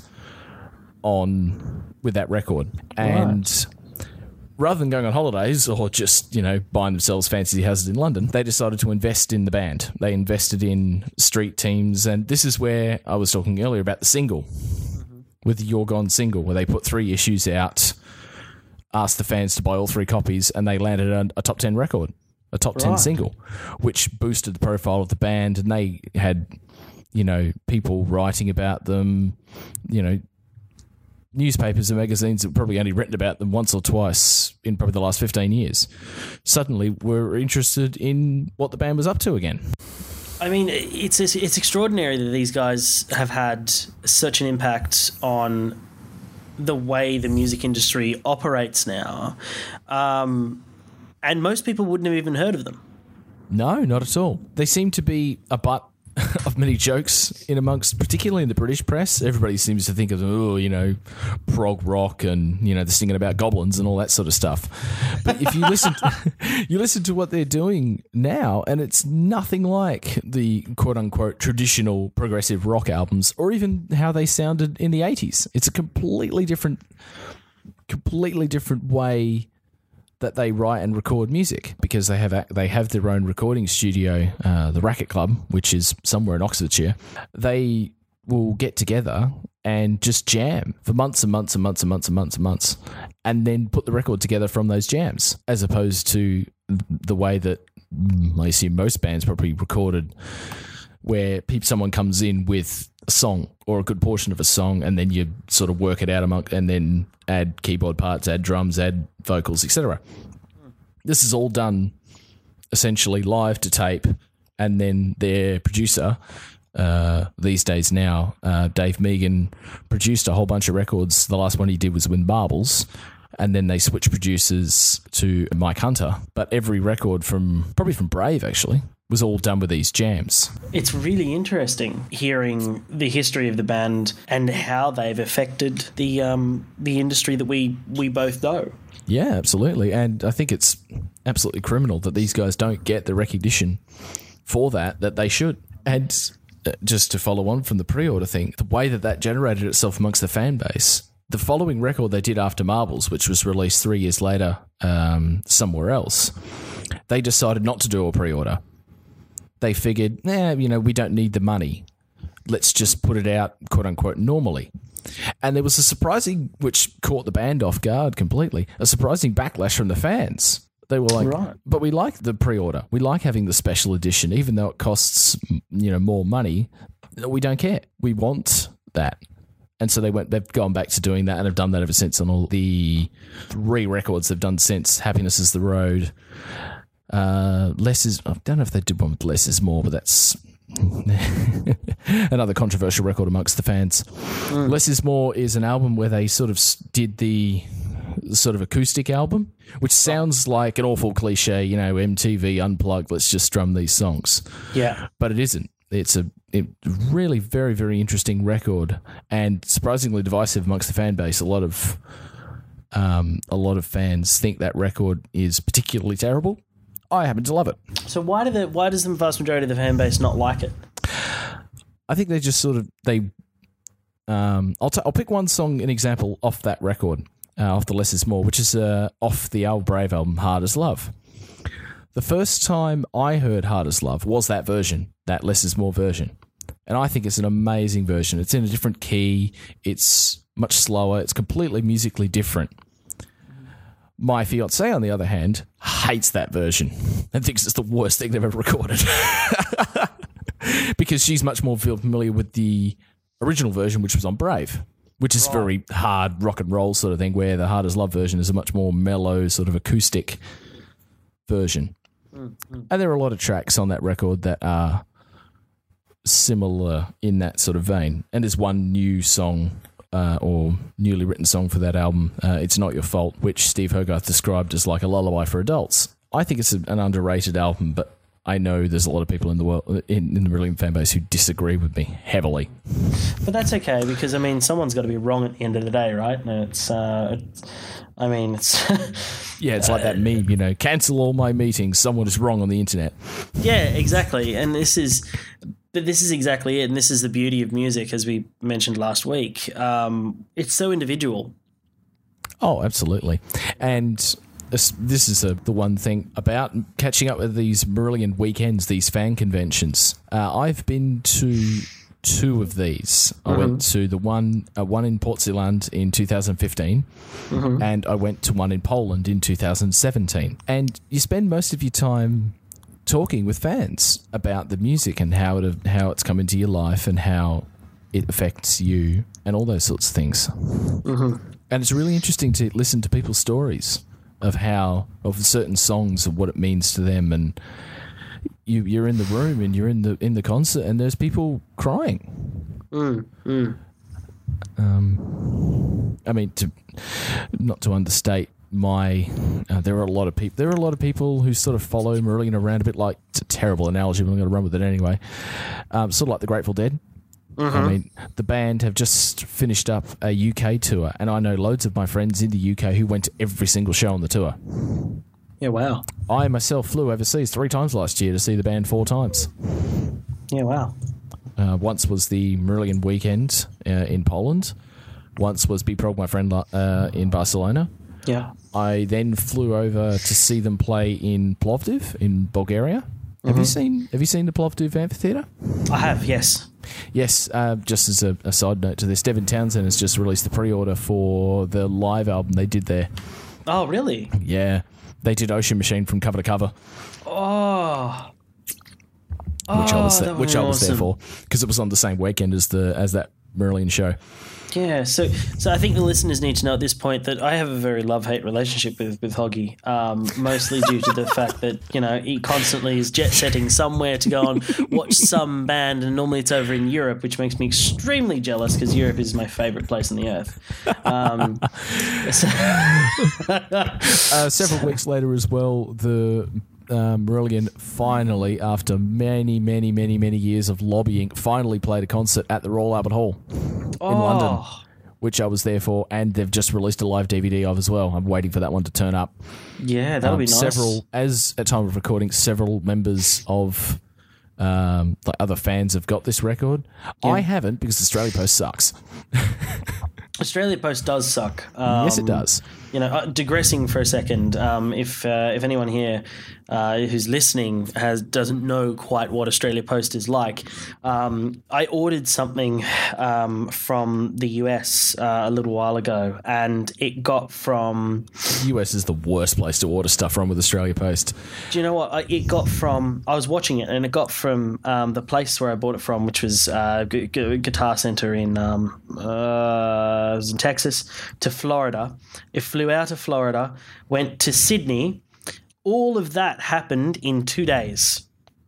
with that record. And rather than going on holidays or just, buying themselves fancy houses in London, they decided to invest in the band. They invested in street teams. And this is where I was talking earlier about the single, with the You're Gone single, where they put 3 issues out, asked the fans to buy all 3 copies, and they landed a top 10 record. A top 10 single, which boosted the profile of the band, and they had, people writing about them, newspapers and magazines have probably only written about them once or twice in probably the last 15 years. Suddenly were interested in what the band was up to again. I mean, it's extraordinary that these guys have had such an impact on the way the music industry operates now. And most people wouldn't have even heard of them. No, not at all. They seem to be a butt of many jokes in amongst, particularly in the British press. Everybody seems to think of them, prog rock and, they're singing about goblins and all that sort of stuff. But if you listen to what they're doing now, and it's nothing like the quote-unquote traditional progressive rock albums or even how they sounded in the 80s. It's a completely different way that they write and record music, because they have their own recording studio, the Racket Club, which is somewhere in Oxfordshire. They will get together and just jam for months and months and months and months and months and months, and then put the record together from those jams, as opposed to the way that I assume most bands probably recorded, where someone comes in with a song or a good portion of a song, and then you sort of work it out and then add keyboard parts, add drums, add vocals, etc. This is all done essentially live to tape, and then their producer, these days now, Dave Megan, produced a whole bunch of records. The last one he did was with Marbles, and then they switched producers to Mike Hunter. But every record probably from Brave, actually, was all done with these jams. It's really interesting hearing the history of the band and how they've affected the industry that we both know. Yeah, absolutely. And I think it's absolutely criminal that these guys don't get the recognition for that they should. And just to follow on from the pre-order thing, the way that generated itself amongst the fan base, the following record they did after Marbles, which was released 3 years later somewhere else, they decided not to do a pre-order. They figured, we don't need the money. Let's just put it out, quote unquote, normally. And there was a surprising, which caught the band off guard completely, a surprising backlash from the fans. They were like, right, but we like the pre-order. We like having the special edition, even though it costs, more money. We don't care. We want that. And so they've gone back to doing that and have done that ever since on all the 3 records they've done since. Happiness is the Road. Less is, I don't know if they did one with Less is More, but that's another controversial record amongst the fans. Less is More is an album where they sort of did the sort of acoustic album, which sounds like an awful cliche, MTV Unplugged, let's just strum these songs. Yeah. But it isn't. It's a really very, very interesting record and surprisingly divisive amongst the fan base. A lot of fans think that record is particularly terrible. I happen to love it. So why does the vast majority of the fan base not like it? I think they just I'll pick one song, an example off that record, off the Less Is More, which is off the Al Brave album, Hard As Love. The first time I heard Hard As Love was that version, that Less Is More version. And I think it's an amazing version. It's in a different key. It's much slower. It's completely musically different. My fiancée, on the other hand, hates that version and thinks it's the worst thing they've ever recorded. Because she's much more familiar with the original version, which was on Brave, which is very hard rock and roll sort of thing, where the Hard As Love version is a much more mellow sort of acoustic version. Mm-hmm. And there are a lot of tracks on that record that are similar in that sort of vein. And there's one new song or newly written song for that album, It's Not Your Fault, which Steve Hogarth described as like a lullaby for adults. I think it's an underrated album, but I know there's a lot of people in the world, in the Marillion fan base, who disagree with me heavily. But that's okay, because someone's got to be wrong at the end of the day, right? And it's yeah, it's like that meme, cancel all my meetings. Someone is wrong on the internet. Yeah, exactly. And this is exactly it. And this is the beauty of music, as we mentioned last week. It's so individual. Oh, absolutely. And this is the one thing about catching up with these Marillion weekends, these fan conventions. I've been to two of these. I went to the one in Port Zeeland in 2015, and I went to one in Poland in 2017. And you spend most of your time talking with fans about the music and how it's come into your life and how it affects you and all those sorts of things. And it's really interesting to listen to people's stories of certain songs and what it means to them, and you're in the room and you're in the concert and there's people crying. I mean, not to understate there are a lot of people who sort of follow Marillion around a bit like, it's a terrible analogy, but I'm going to run with it anyway. Sort of like the Grateful Dead. I mean, the band have just finished up a UK tour, and I know loads of my friends in the UK who went to every single show on the tour. Yeah, wow. I myself flew overseas 3 times last year to see the band 4 times. Yeah, wow. Once was the Marillion weekend in Poland. Once was Be Prog, My Friend, in Barcelona. Yeah. I then flew over to see them play in Plovdiv in Bulgaria. Have you seen the Plovdiv Amphitheatre? I have, yes. Yes, just as a side note to this, Devin Townsend has just released the pre-order for the live album they did there. Oh, really? Yeah. They did Ocean Machine from cover to cover. Oh. Which I was awesome. there for, because it was on the same weekend as that Marillion show. Yeah, so I think the listeners need to know at this point that I have a very love-hate relationship with Hoggy, mostly due to the fact that, he constantly is jet-setting somewhere to go and watch some band, and normally it's over in Europe, which makes me extremely jealous because Europe is my favourite place on the earth. Several weeks later as well, the Marillion finally, after many, many, many, many years of lobbying, finally played a concert at the Royal Albert Hall in London, which I was there for, and they've just released a live DVD of as well. I'm waiting for that one to turn up. Yeah, that would be nice. At time of recording, several members of other fans have got this record. Yeah. I haven't, because Australia Post sucks. Australia Post does suck. Yes, it does. Digressing for a second, if anyone here who's listening doesn't know quite what Australia Post is like, I ordered something from the US a little while ago, and it got from... The US is the worst place to order stuff from with Australia Post. Do you know what? It got from... I was watching it, and it got from the place where I bought it from, which was Guitar Center in Texas, to Florida. It flew out of Florida, went to Sydney. All of that happened in 2 days.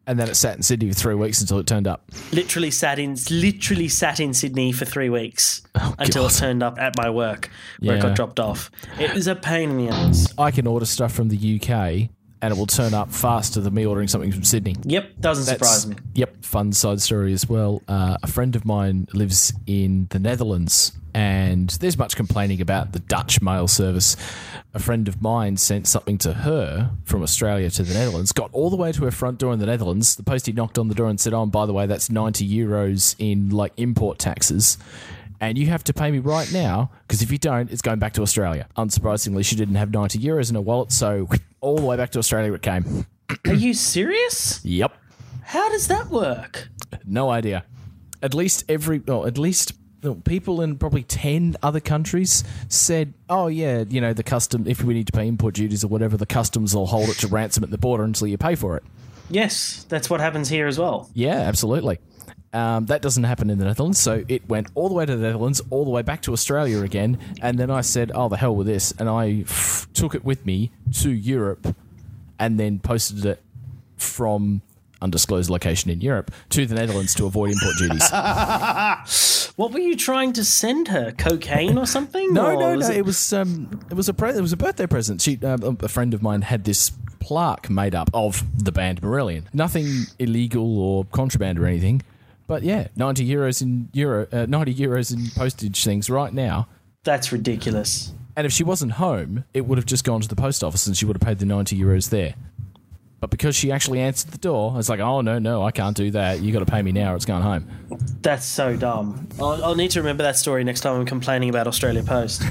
And then it sat in Sydney for 3 weeks until it turned up. Literally sat in Sydney for 3 weeks until it turned up at my work where it got dropped off. It was a pain in the ass. I can order stuff from the UK and it will turn up faster than me ordering something from Sydney. Yep, doesn't surprise me. Yep, fun side story as well. A friend of mine lives in the Netherlands, and there's much complaining about the Dutch mail service. A friend of mine sent something to her from Australia to the Netherlands, got all the way to her front door in the Netherlands. The postie knocked on the door and said, "Oh, and by the way, that's 90 euros in like import taxes. And you have to pay me right now, because if you don't, it's going back to Australia." Unsurprisingly, she didn't have 90 euros in her wallet, so all the way back to Australia it came. Are you serious? Yep. How does that work? No idea. At least people in probably 10 other countries said, "Oh yeah, you know, the custom, if we need to pay import duties or whatever, the customs will hold it to ransom at the border until you pay for it." Yes, that's what happens here as well. Yeah, absolutely. That doesn't happen in the Netherlands, so it went all the way to the Netherlands, all the way back to Australia again, and then I said, "Oh, the hell with this," and I took it with me to Europe and then posted it from undisclosed location in Europe to the Netherlands to avoid import duties. What were you trying to send her? Cocaine or something? No. It It was a birthday present. A friend of mine had this plaque made up of the band Marillion. Nothing illegal or contraband or anything. But yeah, 90 euros in postage things right now. That's ridiculous. And if she wasn't home, it would have just gone to the post office and she would have paid the 90 euros there. But because she actually answered the door, I was like, "Oh, no, I can't do that. You got to pay me now or it's going home." That's so dumb. I'll need to remember that story next time I'm complaining about Australia Post.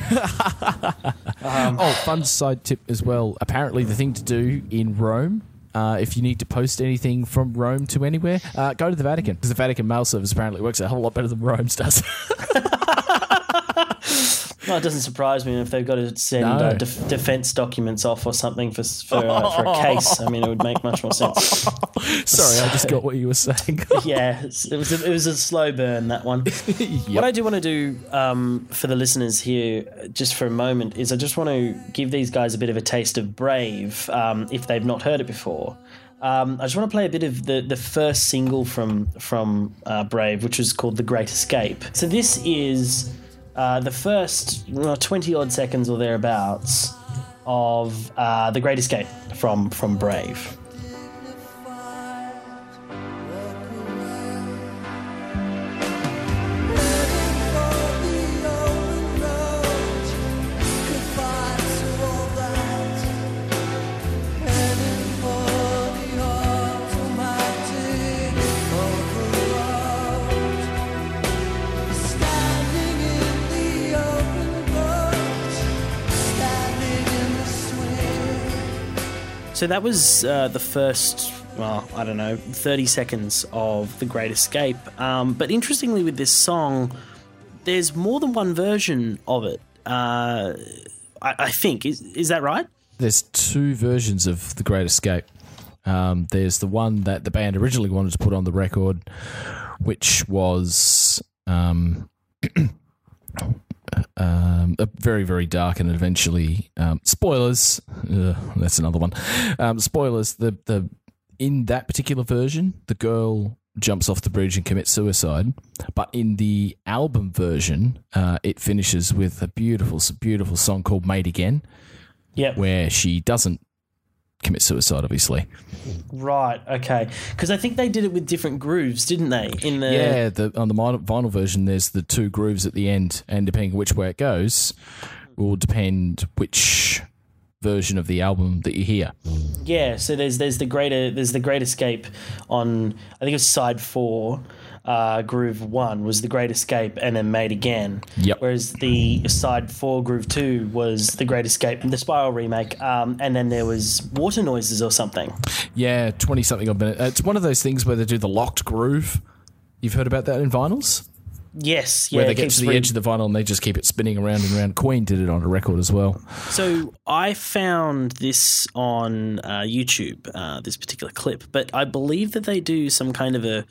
Fun side tip as well. Apparently the thing to do in Rome, if you need to post anything from Rome to anywhere, go to the Vatican, because the Vatican mail service apparently works a whole lot better than Rome's does. Well, it doesn't surprise me if they've got to send defence documents off or something for a case. I mean, it would make much more sense. Sorry, I just got what you were saying. Yeah, it was a slow burn, that one. Yep. What I do want to do for the listeners here, just for a moment, is I just want to give these guys a bit of a taste of Brave, if they've not heard it before. I just want to play a bit of the first single from Brave, which was called The Great Escape. So this is the first 20-odd seconds or thereabouts of The Great Escape from Brave. So that was the first, 30 seconds of The Great Escape. But interestingly with this song, there's more than one version of it, I think. Is that right? There's two versions of The Great Escape. There's the one that the band originally wanted to put on the record, which was very, very dark and eventually spoilers. That's another one. Spoilers. The in that particular version, the girl jumps off the bridge and commits suicide. But in the album version, it finishes with a beautiful, beautiful song called "Made Again." Yep. Where she doesn't commit suicide, obviously. Right, okay. Because I think they did it with different grooves, didn't they? On the vinyl version, there's the two grooves at the end, and depending on which way it goes, will depend which version of the album that you hear. Yeah, so there's the Great Escape on, I think it was side 4. Groove 1 was The Great Escape and then Made Again. Yep. Whereas the side 4 Groove 2 was The Great Escape, the Spiral remake, and then there was Water Noises or something. Yeah, 20-something odd minute. It's one of those things where they do the locked groove. You've heard about that in vinyls? Yes, yeah. Where they get to the edge of the vinyl and they just keep it spinning around and around. Queen did it on a record as well. So I found this on YouTube, this particular clip, but I believe that they do some kind of a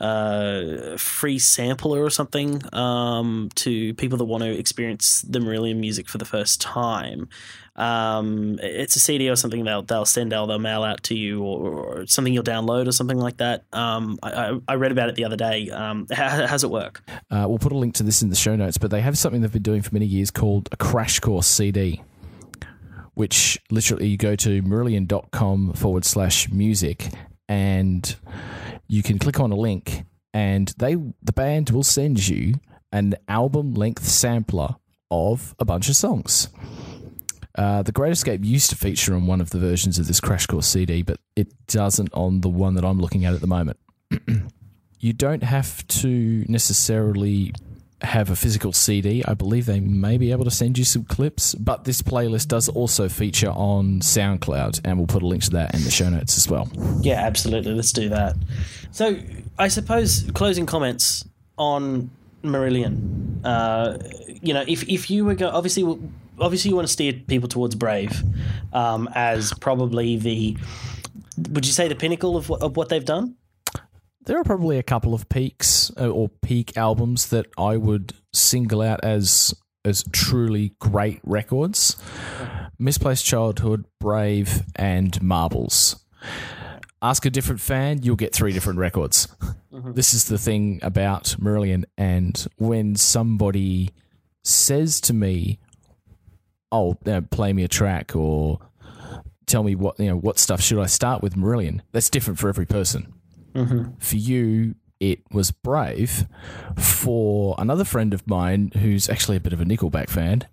free sampler or something to people that want to experience the Marillion music for the first time. It's a CD or something they'll send out, they'll mail out to you, or something you'll download or something like that. I read about it the other day. How's it work? We'll put a link to this in the show notes, but they have something they've been doing for many years called a Crash Course CD, which literally you go to marillion.com/music and you can click on a link and the band will send you an album length sampler of a bunch of songs. The Great Escape used to feature on one of the versions of this Crash Course CD, but it doesn't on the one that I'm looking at the moment. You don't have to necessarily have a physical CD. I believe they may be able to send you some clips, but this playlist does also feature on SoundCloud, and we'll put a link to that in the show notes as well. Yeah, absolutely. Let's do that. So I suppose closing comments on Marillion. If you were obviously you want to steer people towards Brave as probably would you say the pinnacle of what they've done? There are probably a couple of peaks or peak albums that I would single out as truly great records. Misplaced Childhood, Brave, and Marbles. Ask a different fan, you'll get 3 different records. Mm-hmm. This is the thing about Marillion, and when somebody says to me, "Oh, play me a track," or tell me what stuff should I start with Marillion, that's different for every person. Mm-hmm. For you, it was Brave. For another friend of mine who's actually a bit of a Nickelback fan,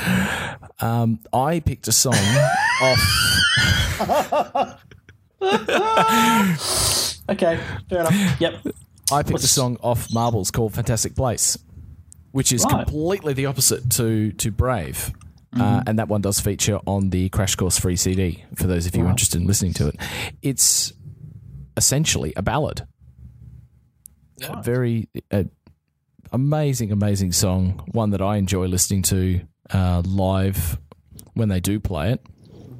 I picked a song off... Okay, fair enough. Yep. I picked a song off Marbles called Fantastic Place, which is completely the opposite to Brave. Mm-hmm. And that one does feature on the Crash Course free CD, for those of you interested in listening to it. It's essentially a ballad. A very amazing song, one that I enjoy listening to live when they do play it.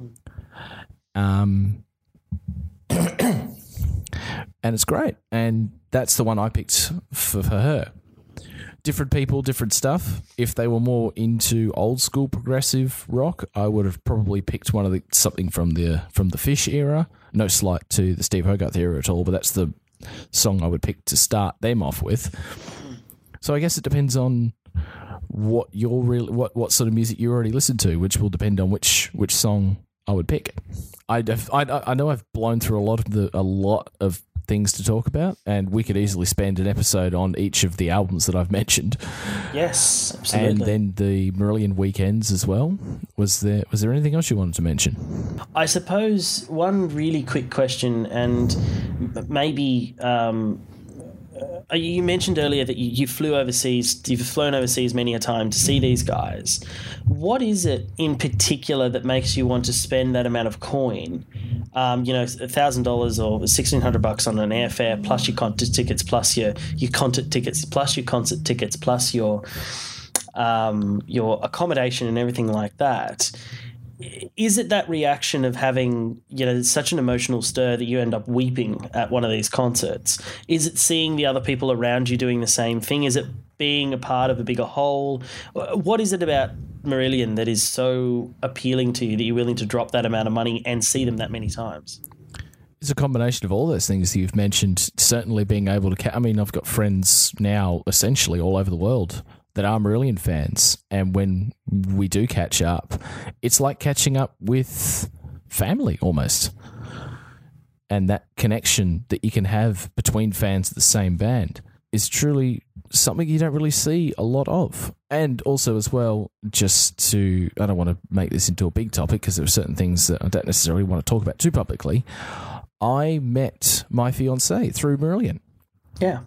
And it's great, and that's the one I picked for her. Different people, different stuff. If they were more into old school progressive rock, I would have probably picked something from the Fish era. No slight to the Steve Hogarth era at all, but that's the song I would pick to start them off with. So I guess it depends on what what sort of music you already listen to, which will depend on which song I would pick. I know I've blown through a lot of things to talk about, and we could easily spend an episode on each of the albums that I've mentioned. Yes, absolutely. And then the Marillion weekends as well. Was there anything else you wanted to mention? I suppose one really quick question, and maybe you mentioned earlier that you flew overseas. You've flown overseas many a time to see these guys. What is it in particular that makes you want to spend that amount of coin? $1,000 or $1,600 on an airfare, plus your concert tickets, plus your concert tickets, plus your concert tickets, plus your accommodation and everything like that. Is it that reaction of having, such an emotional stir that you end up weeping at one of these concerts? Is it seeing the other people around you doing the same thing? Is it being a part of a bigger whole? What is it about Marillion that is so appealing to you that you're willing to drop that amount of money and see them that many times? It's a combination of all those things that you've mentioned. Certainly being able to... I've got friends now essentially all over the world that are Marillion fans, and when we do catch up, it's like catching up with family almost. And that connection that you can have between fans of the same band is truly something you don't really see a lot of. And also as well, I don't want to make this into a big topic because there are certain things that I don't necessarily want to talk about too publicly. I met my fiancée through Marillion. Yeah.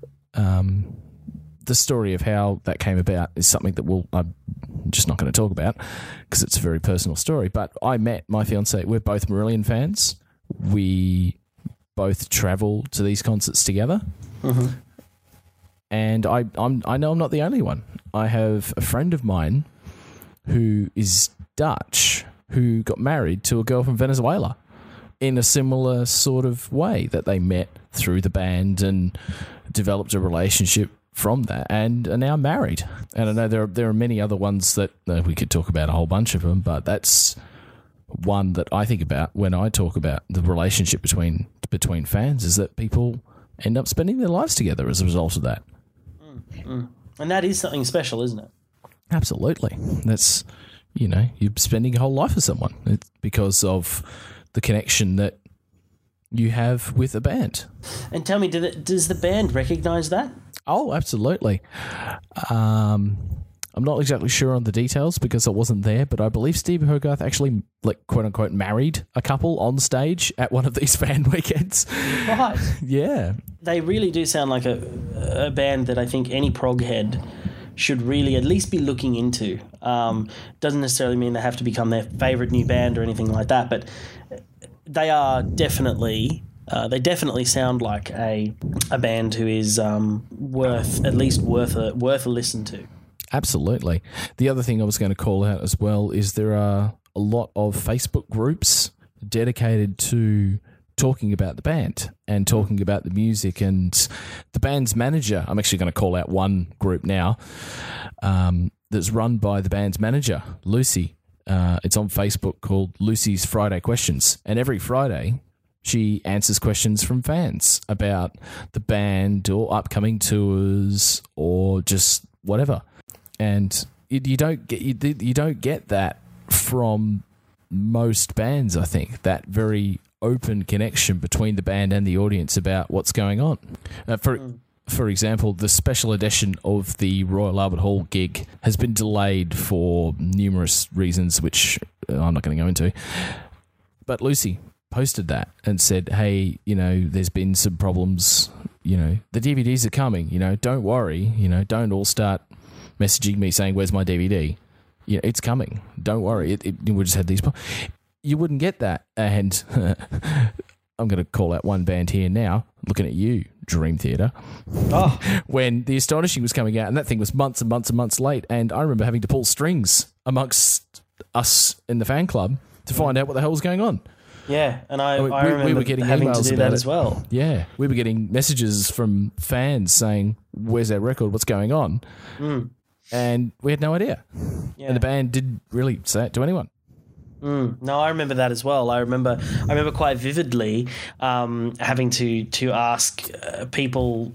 The story of how that came about is something that I'm just not going to talk about because it's a very personal story. But I met my fiancée. We're both Marillion fans. We both travel to these concerts together. Mm-hmm. And I know I'm not the only one. I have a friend of mine who is Dutch who got married to a girl from Venezuela in a similar sort of way, that they met through the band and developed a relationship from that and are now married. And I know there are many other ones that we could talk about, a whole bunch of them, but that's one that I think about when I talk about the relationship between fans, is that people end up spending their lives together as a result of that. And that is something special, isn't it? Absolutely. That's, you're spending a whole life with someone. It's because of the connection that you have with a band. And tell me, does the band recognise that? Oh, absolutely. I'm not exactly sure on the details because I wasn't there, but I believe Steve Hogarth actually, quote unquote, married a couple on stage at one of these fan weekends. Right. Yeah. They really do sound like a band that I think any prog head should really at least be looking into. Doesn't necessarily mean they have to become their favourite new band or anything like that, but they are definitely... they definitely sound like a band who is worth a listen to. Absolutely. The other thing I was going to call out as well is there are a lot of Facebook groups dedicated to talking about the band and talking about the music, and the band's manager, I'm actually going to call out one group now, that's run by the band's manager, Lucy. It's on Facebook called Lucy's Friday Questions, and every Friday she answers questions from fans about the band or upcoming tours or just whatever. And you don't get that from most bands, I think, that very open connection between the band and the audience about what's going on. For example, the special edition of the Royal Albert Hall gig has been delayed for numerous reasons, which I'm not going to go into. But Lucy posted that and said, hey, there's been some problems, the DVDs are coming, don't worry, don't all start messaging me saying, where's my DVD? It's coming. Don't worry. We just had these problems. You wouldn't get that. And I'm going to call out one band here now, looking at you, Dream Theater. Oh. When The Astonishing was coming out, and that thing was months and months and months late, and I remember having to pull strings amongst us in the fan club to find out what the hell was going on. Yeah, and I remember we were getting having to emails do that as well. Yeah, we were getting messages from fans saying, where's our record, what's going on? And we had no idea. Yeah. And the band didn't really say it to anyone. No, I remember that as well. I remember quite vividly having to ask people,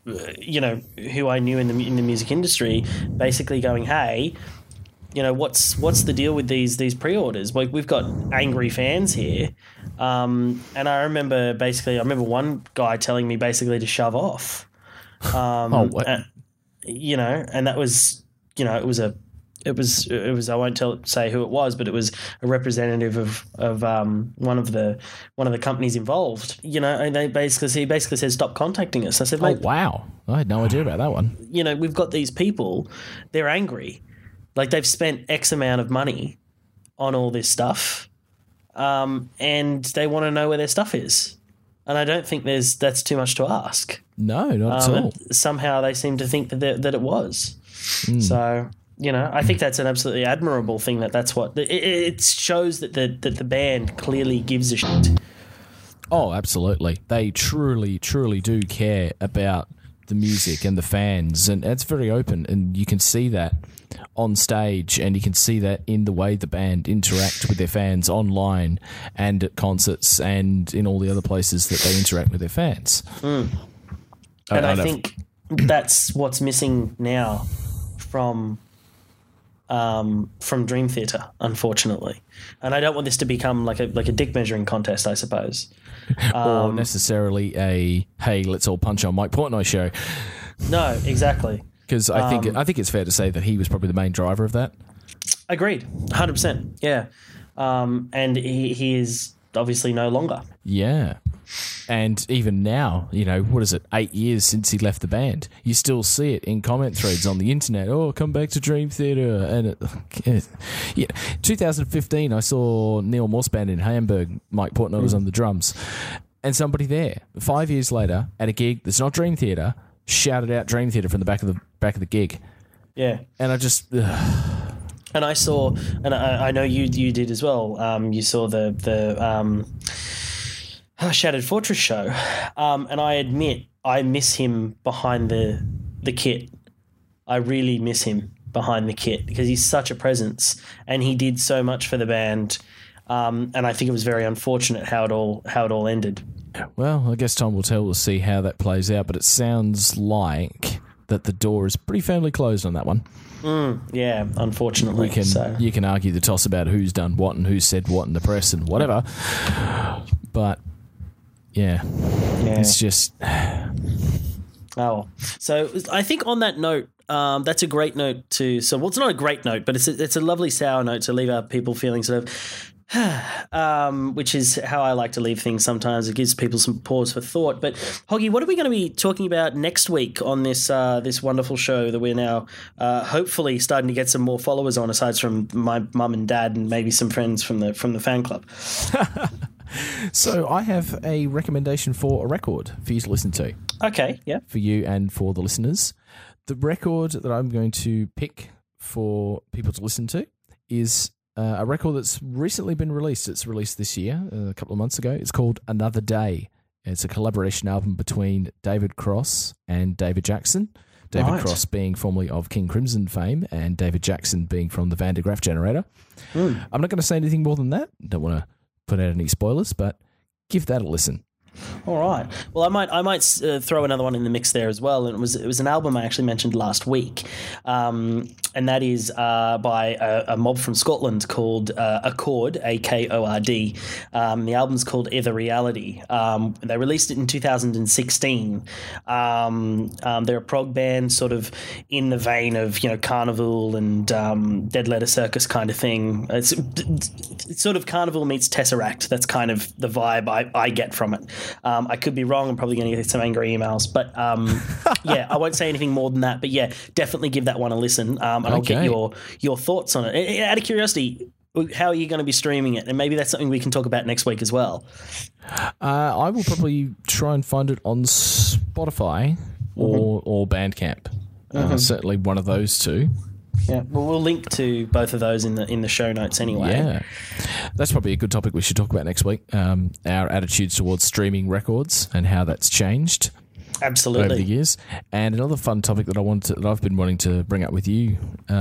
who I knew in the music industry, basically going, hey, what's the deal with these pre-orders? We've got angry fans here, and I remember one guy telling me basically to shove off. And that was, it was I won't say who it was, but it was a representative of one of the companies involved. And he basically said, stop contacting us. I said, mate, oh wow, I had no idea about that one. We've got these people, they're angry. Like, they've spent X amount of money on all this stuff, and they want to know where their stuff is. And I don't think that's too much to ask. No, not at all. Somehow they seem to think that it was. So, I think that's an absolutely admirable thing. That's what it shows that the band clearly gives a shit. Oh, absolutely. They truly, truly do care about the music and the fans, and it's very open, and you can see that on stage, and you can see that in the way the band interact with their fans online and at concerts and in all the other places that they interact with their fans. And I think that's what's missing now from Dream Theater, unfortunately. And I don't want this to become like a dick measuring contest, I suppose. Or necessarily a, hey, let's all punch on Mike Portnoy show. No, exactly. Because I think it's fair to say that he was probably the main driver of that. Agreed, 100%. Yeah, and he is obviously no longer. Yeah, and even now, what is it? 8 years since he left the band. You still see it in comment threads on the internet. Oh, come back to Dream Theater. And 2015, I saw Neil Morse band in Hamburg. Mike Portnoy was on the drums, and somebody there 5 years later at a gig that's not Dream Theater shouted out Dream Theater from the back of the gig. Yeah. And I just... And I saw, and I know you did as well, you saw the Shattered Fortress show. And I admit, I miss him behind the kit. I really miss him behind the kit because he's such a presence and he did so much for the band. And I think it was very unfortunate how it all ended. Well, I guess time will tell. We'll see how that plays out, but it sounds like that the door is pretty firmly closed on that one. Yeah, unfortunately. You can argue the toss about who's done what and who said what in the press and whatever, but yeah. It's just... Oh, so I think on that note, that's a great note to... So, well, it's not a great note, but it's a lovely sour note to leave our people feeling sort of... which is how I like to leave things sometimes. It gives people some pause for thought. But, Hoggy, what are we going to be talking about next week on this this wonderful show that we're now hopefully starting to get some more followers on, aside from my mum and dad and maybe some friends from the fan club? So I have a recommendation for a record for you to listen to. Okay, yeah. For you and for the listeners. The record that I'm going to pick for people to listen to is a record that's recently been released. It's released this year, a couple of months ago. It's called Another Day. It's a collaboration album between David Cross and David Jackson. David Cross being formerly of King Crimson fame and David Jackson being from the Van de Graaff Generator. I'm not going to say anything more than that. Don't want to put out any spoilers, but give that a listen. All right. Well, I might throw another one in the mix there as well. And it was an album I actually mentioned last week, and that is by a mob from Scotland called Akord, A-K-O-R-D. The album's called Ether Reality. They released it in 2016. They're a prog band, sort of in the vein of Carnival and Dead Letter Circus kind of thing. It's sort of Carnival meets Tesseract. That's kind of the vibe I get from it. I could be wrong. I'm probably going to get some angry emails, but yeah, I won't say anything more than that. But yeah, definitely give that one a listen, and I'll get your thoughts on it. Out of curiosity, how are you going to be streaming it? And maybe that's something we can talk about next week as well. I will probably try and find it on Spotify or Bandcamp. Certainly one of those two. Yeah, well, we'll link to both of those in the show notes anyway. Yeah, that's probably a good topic we should talk about next week. Our attitudes towards streaming records and how that's changed. Absolutely. Over the years. And another fun topic that I've been wanting to bring up with you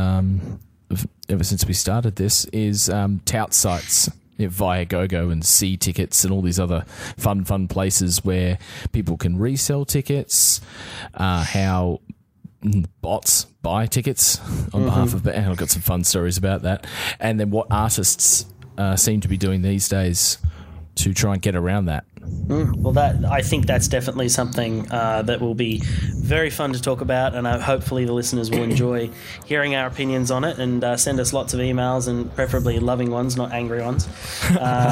ever since we started this is tout sites. Via GoGo and C Tickets and all these other fun places where people can resell tickets, how bots buy tickets on behalf of bands. I've got some fun stories about that. And then what artists seem to be doing these days to try and get around that. Well, I think that's definitely something that will be very fun to talk about, and hopefully the listeners will enjoy hearing our opinions on it and send us lots of emails, and preferably loving ones, not angry ones, for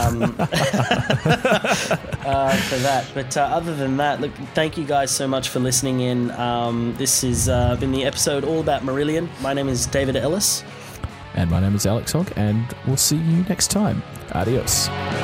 that. But other than that, look, thank you guys so much for listening in. This has been the episode all about Marillion. My name is David Ellis. And my name is Alex Hogg, and we'll see you next time. Adios.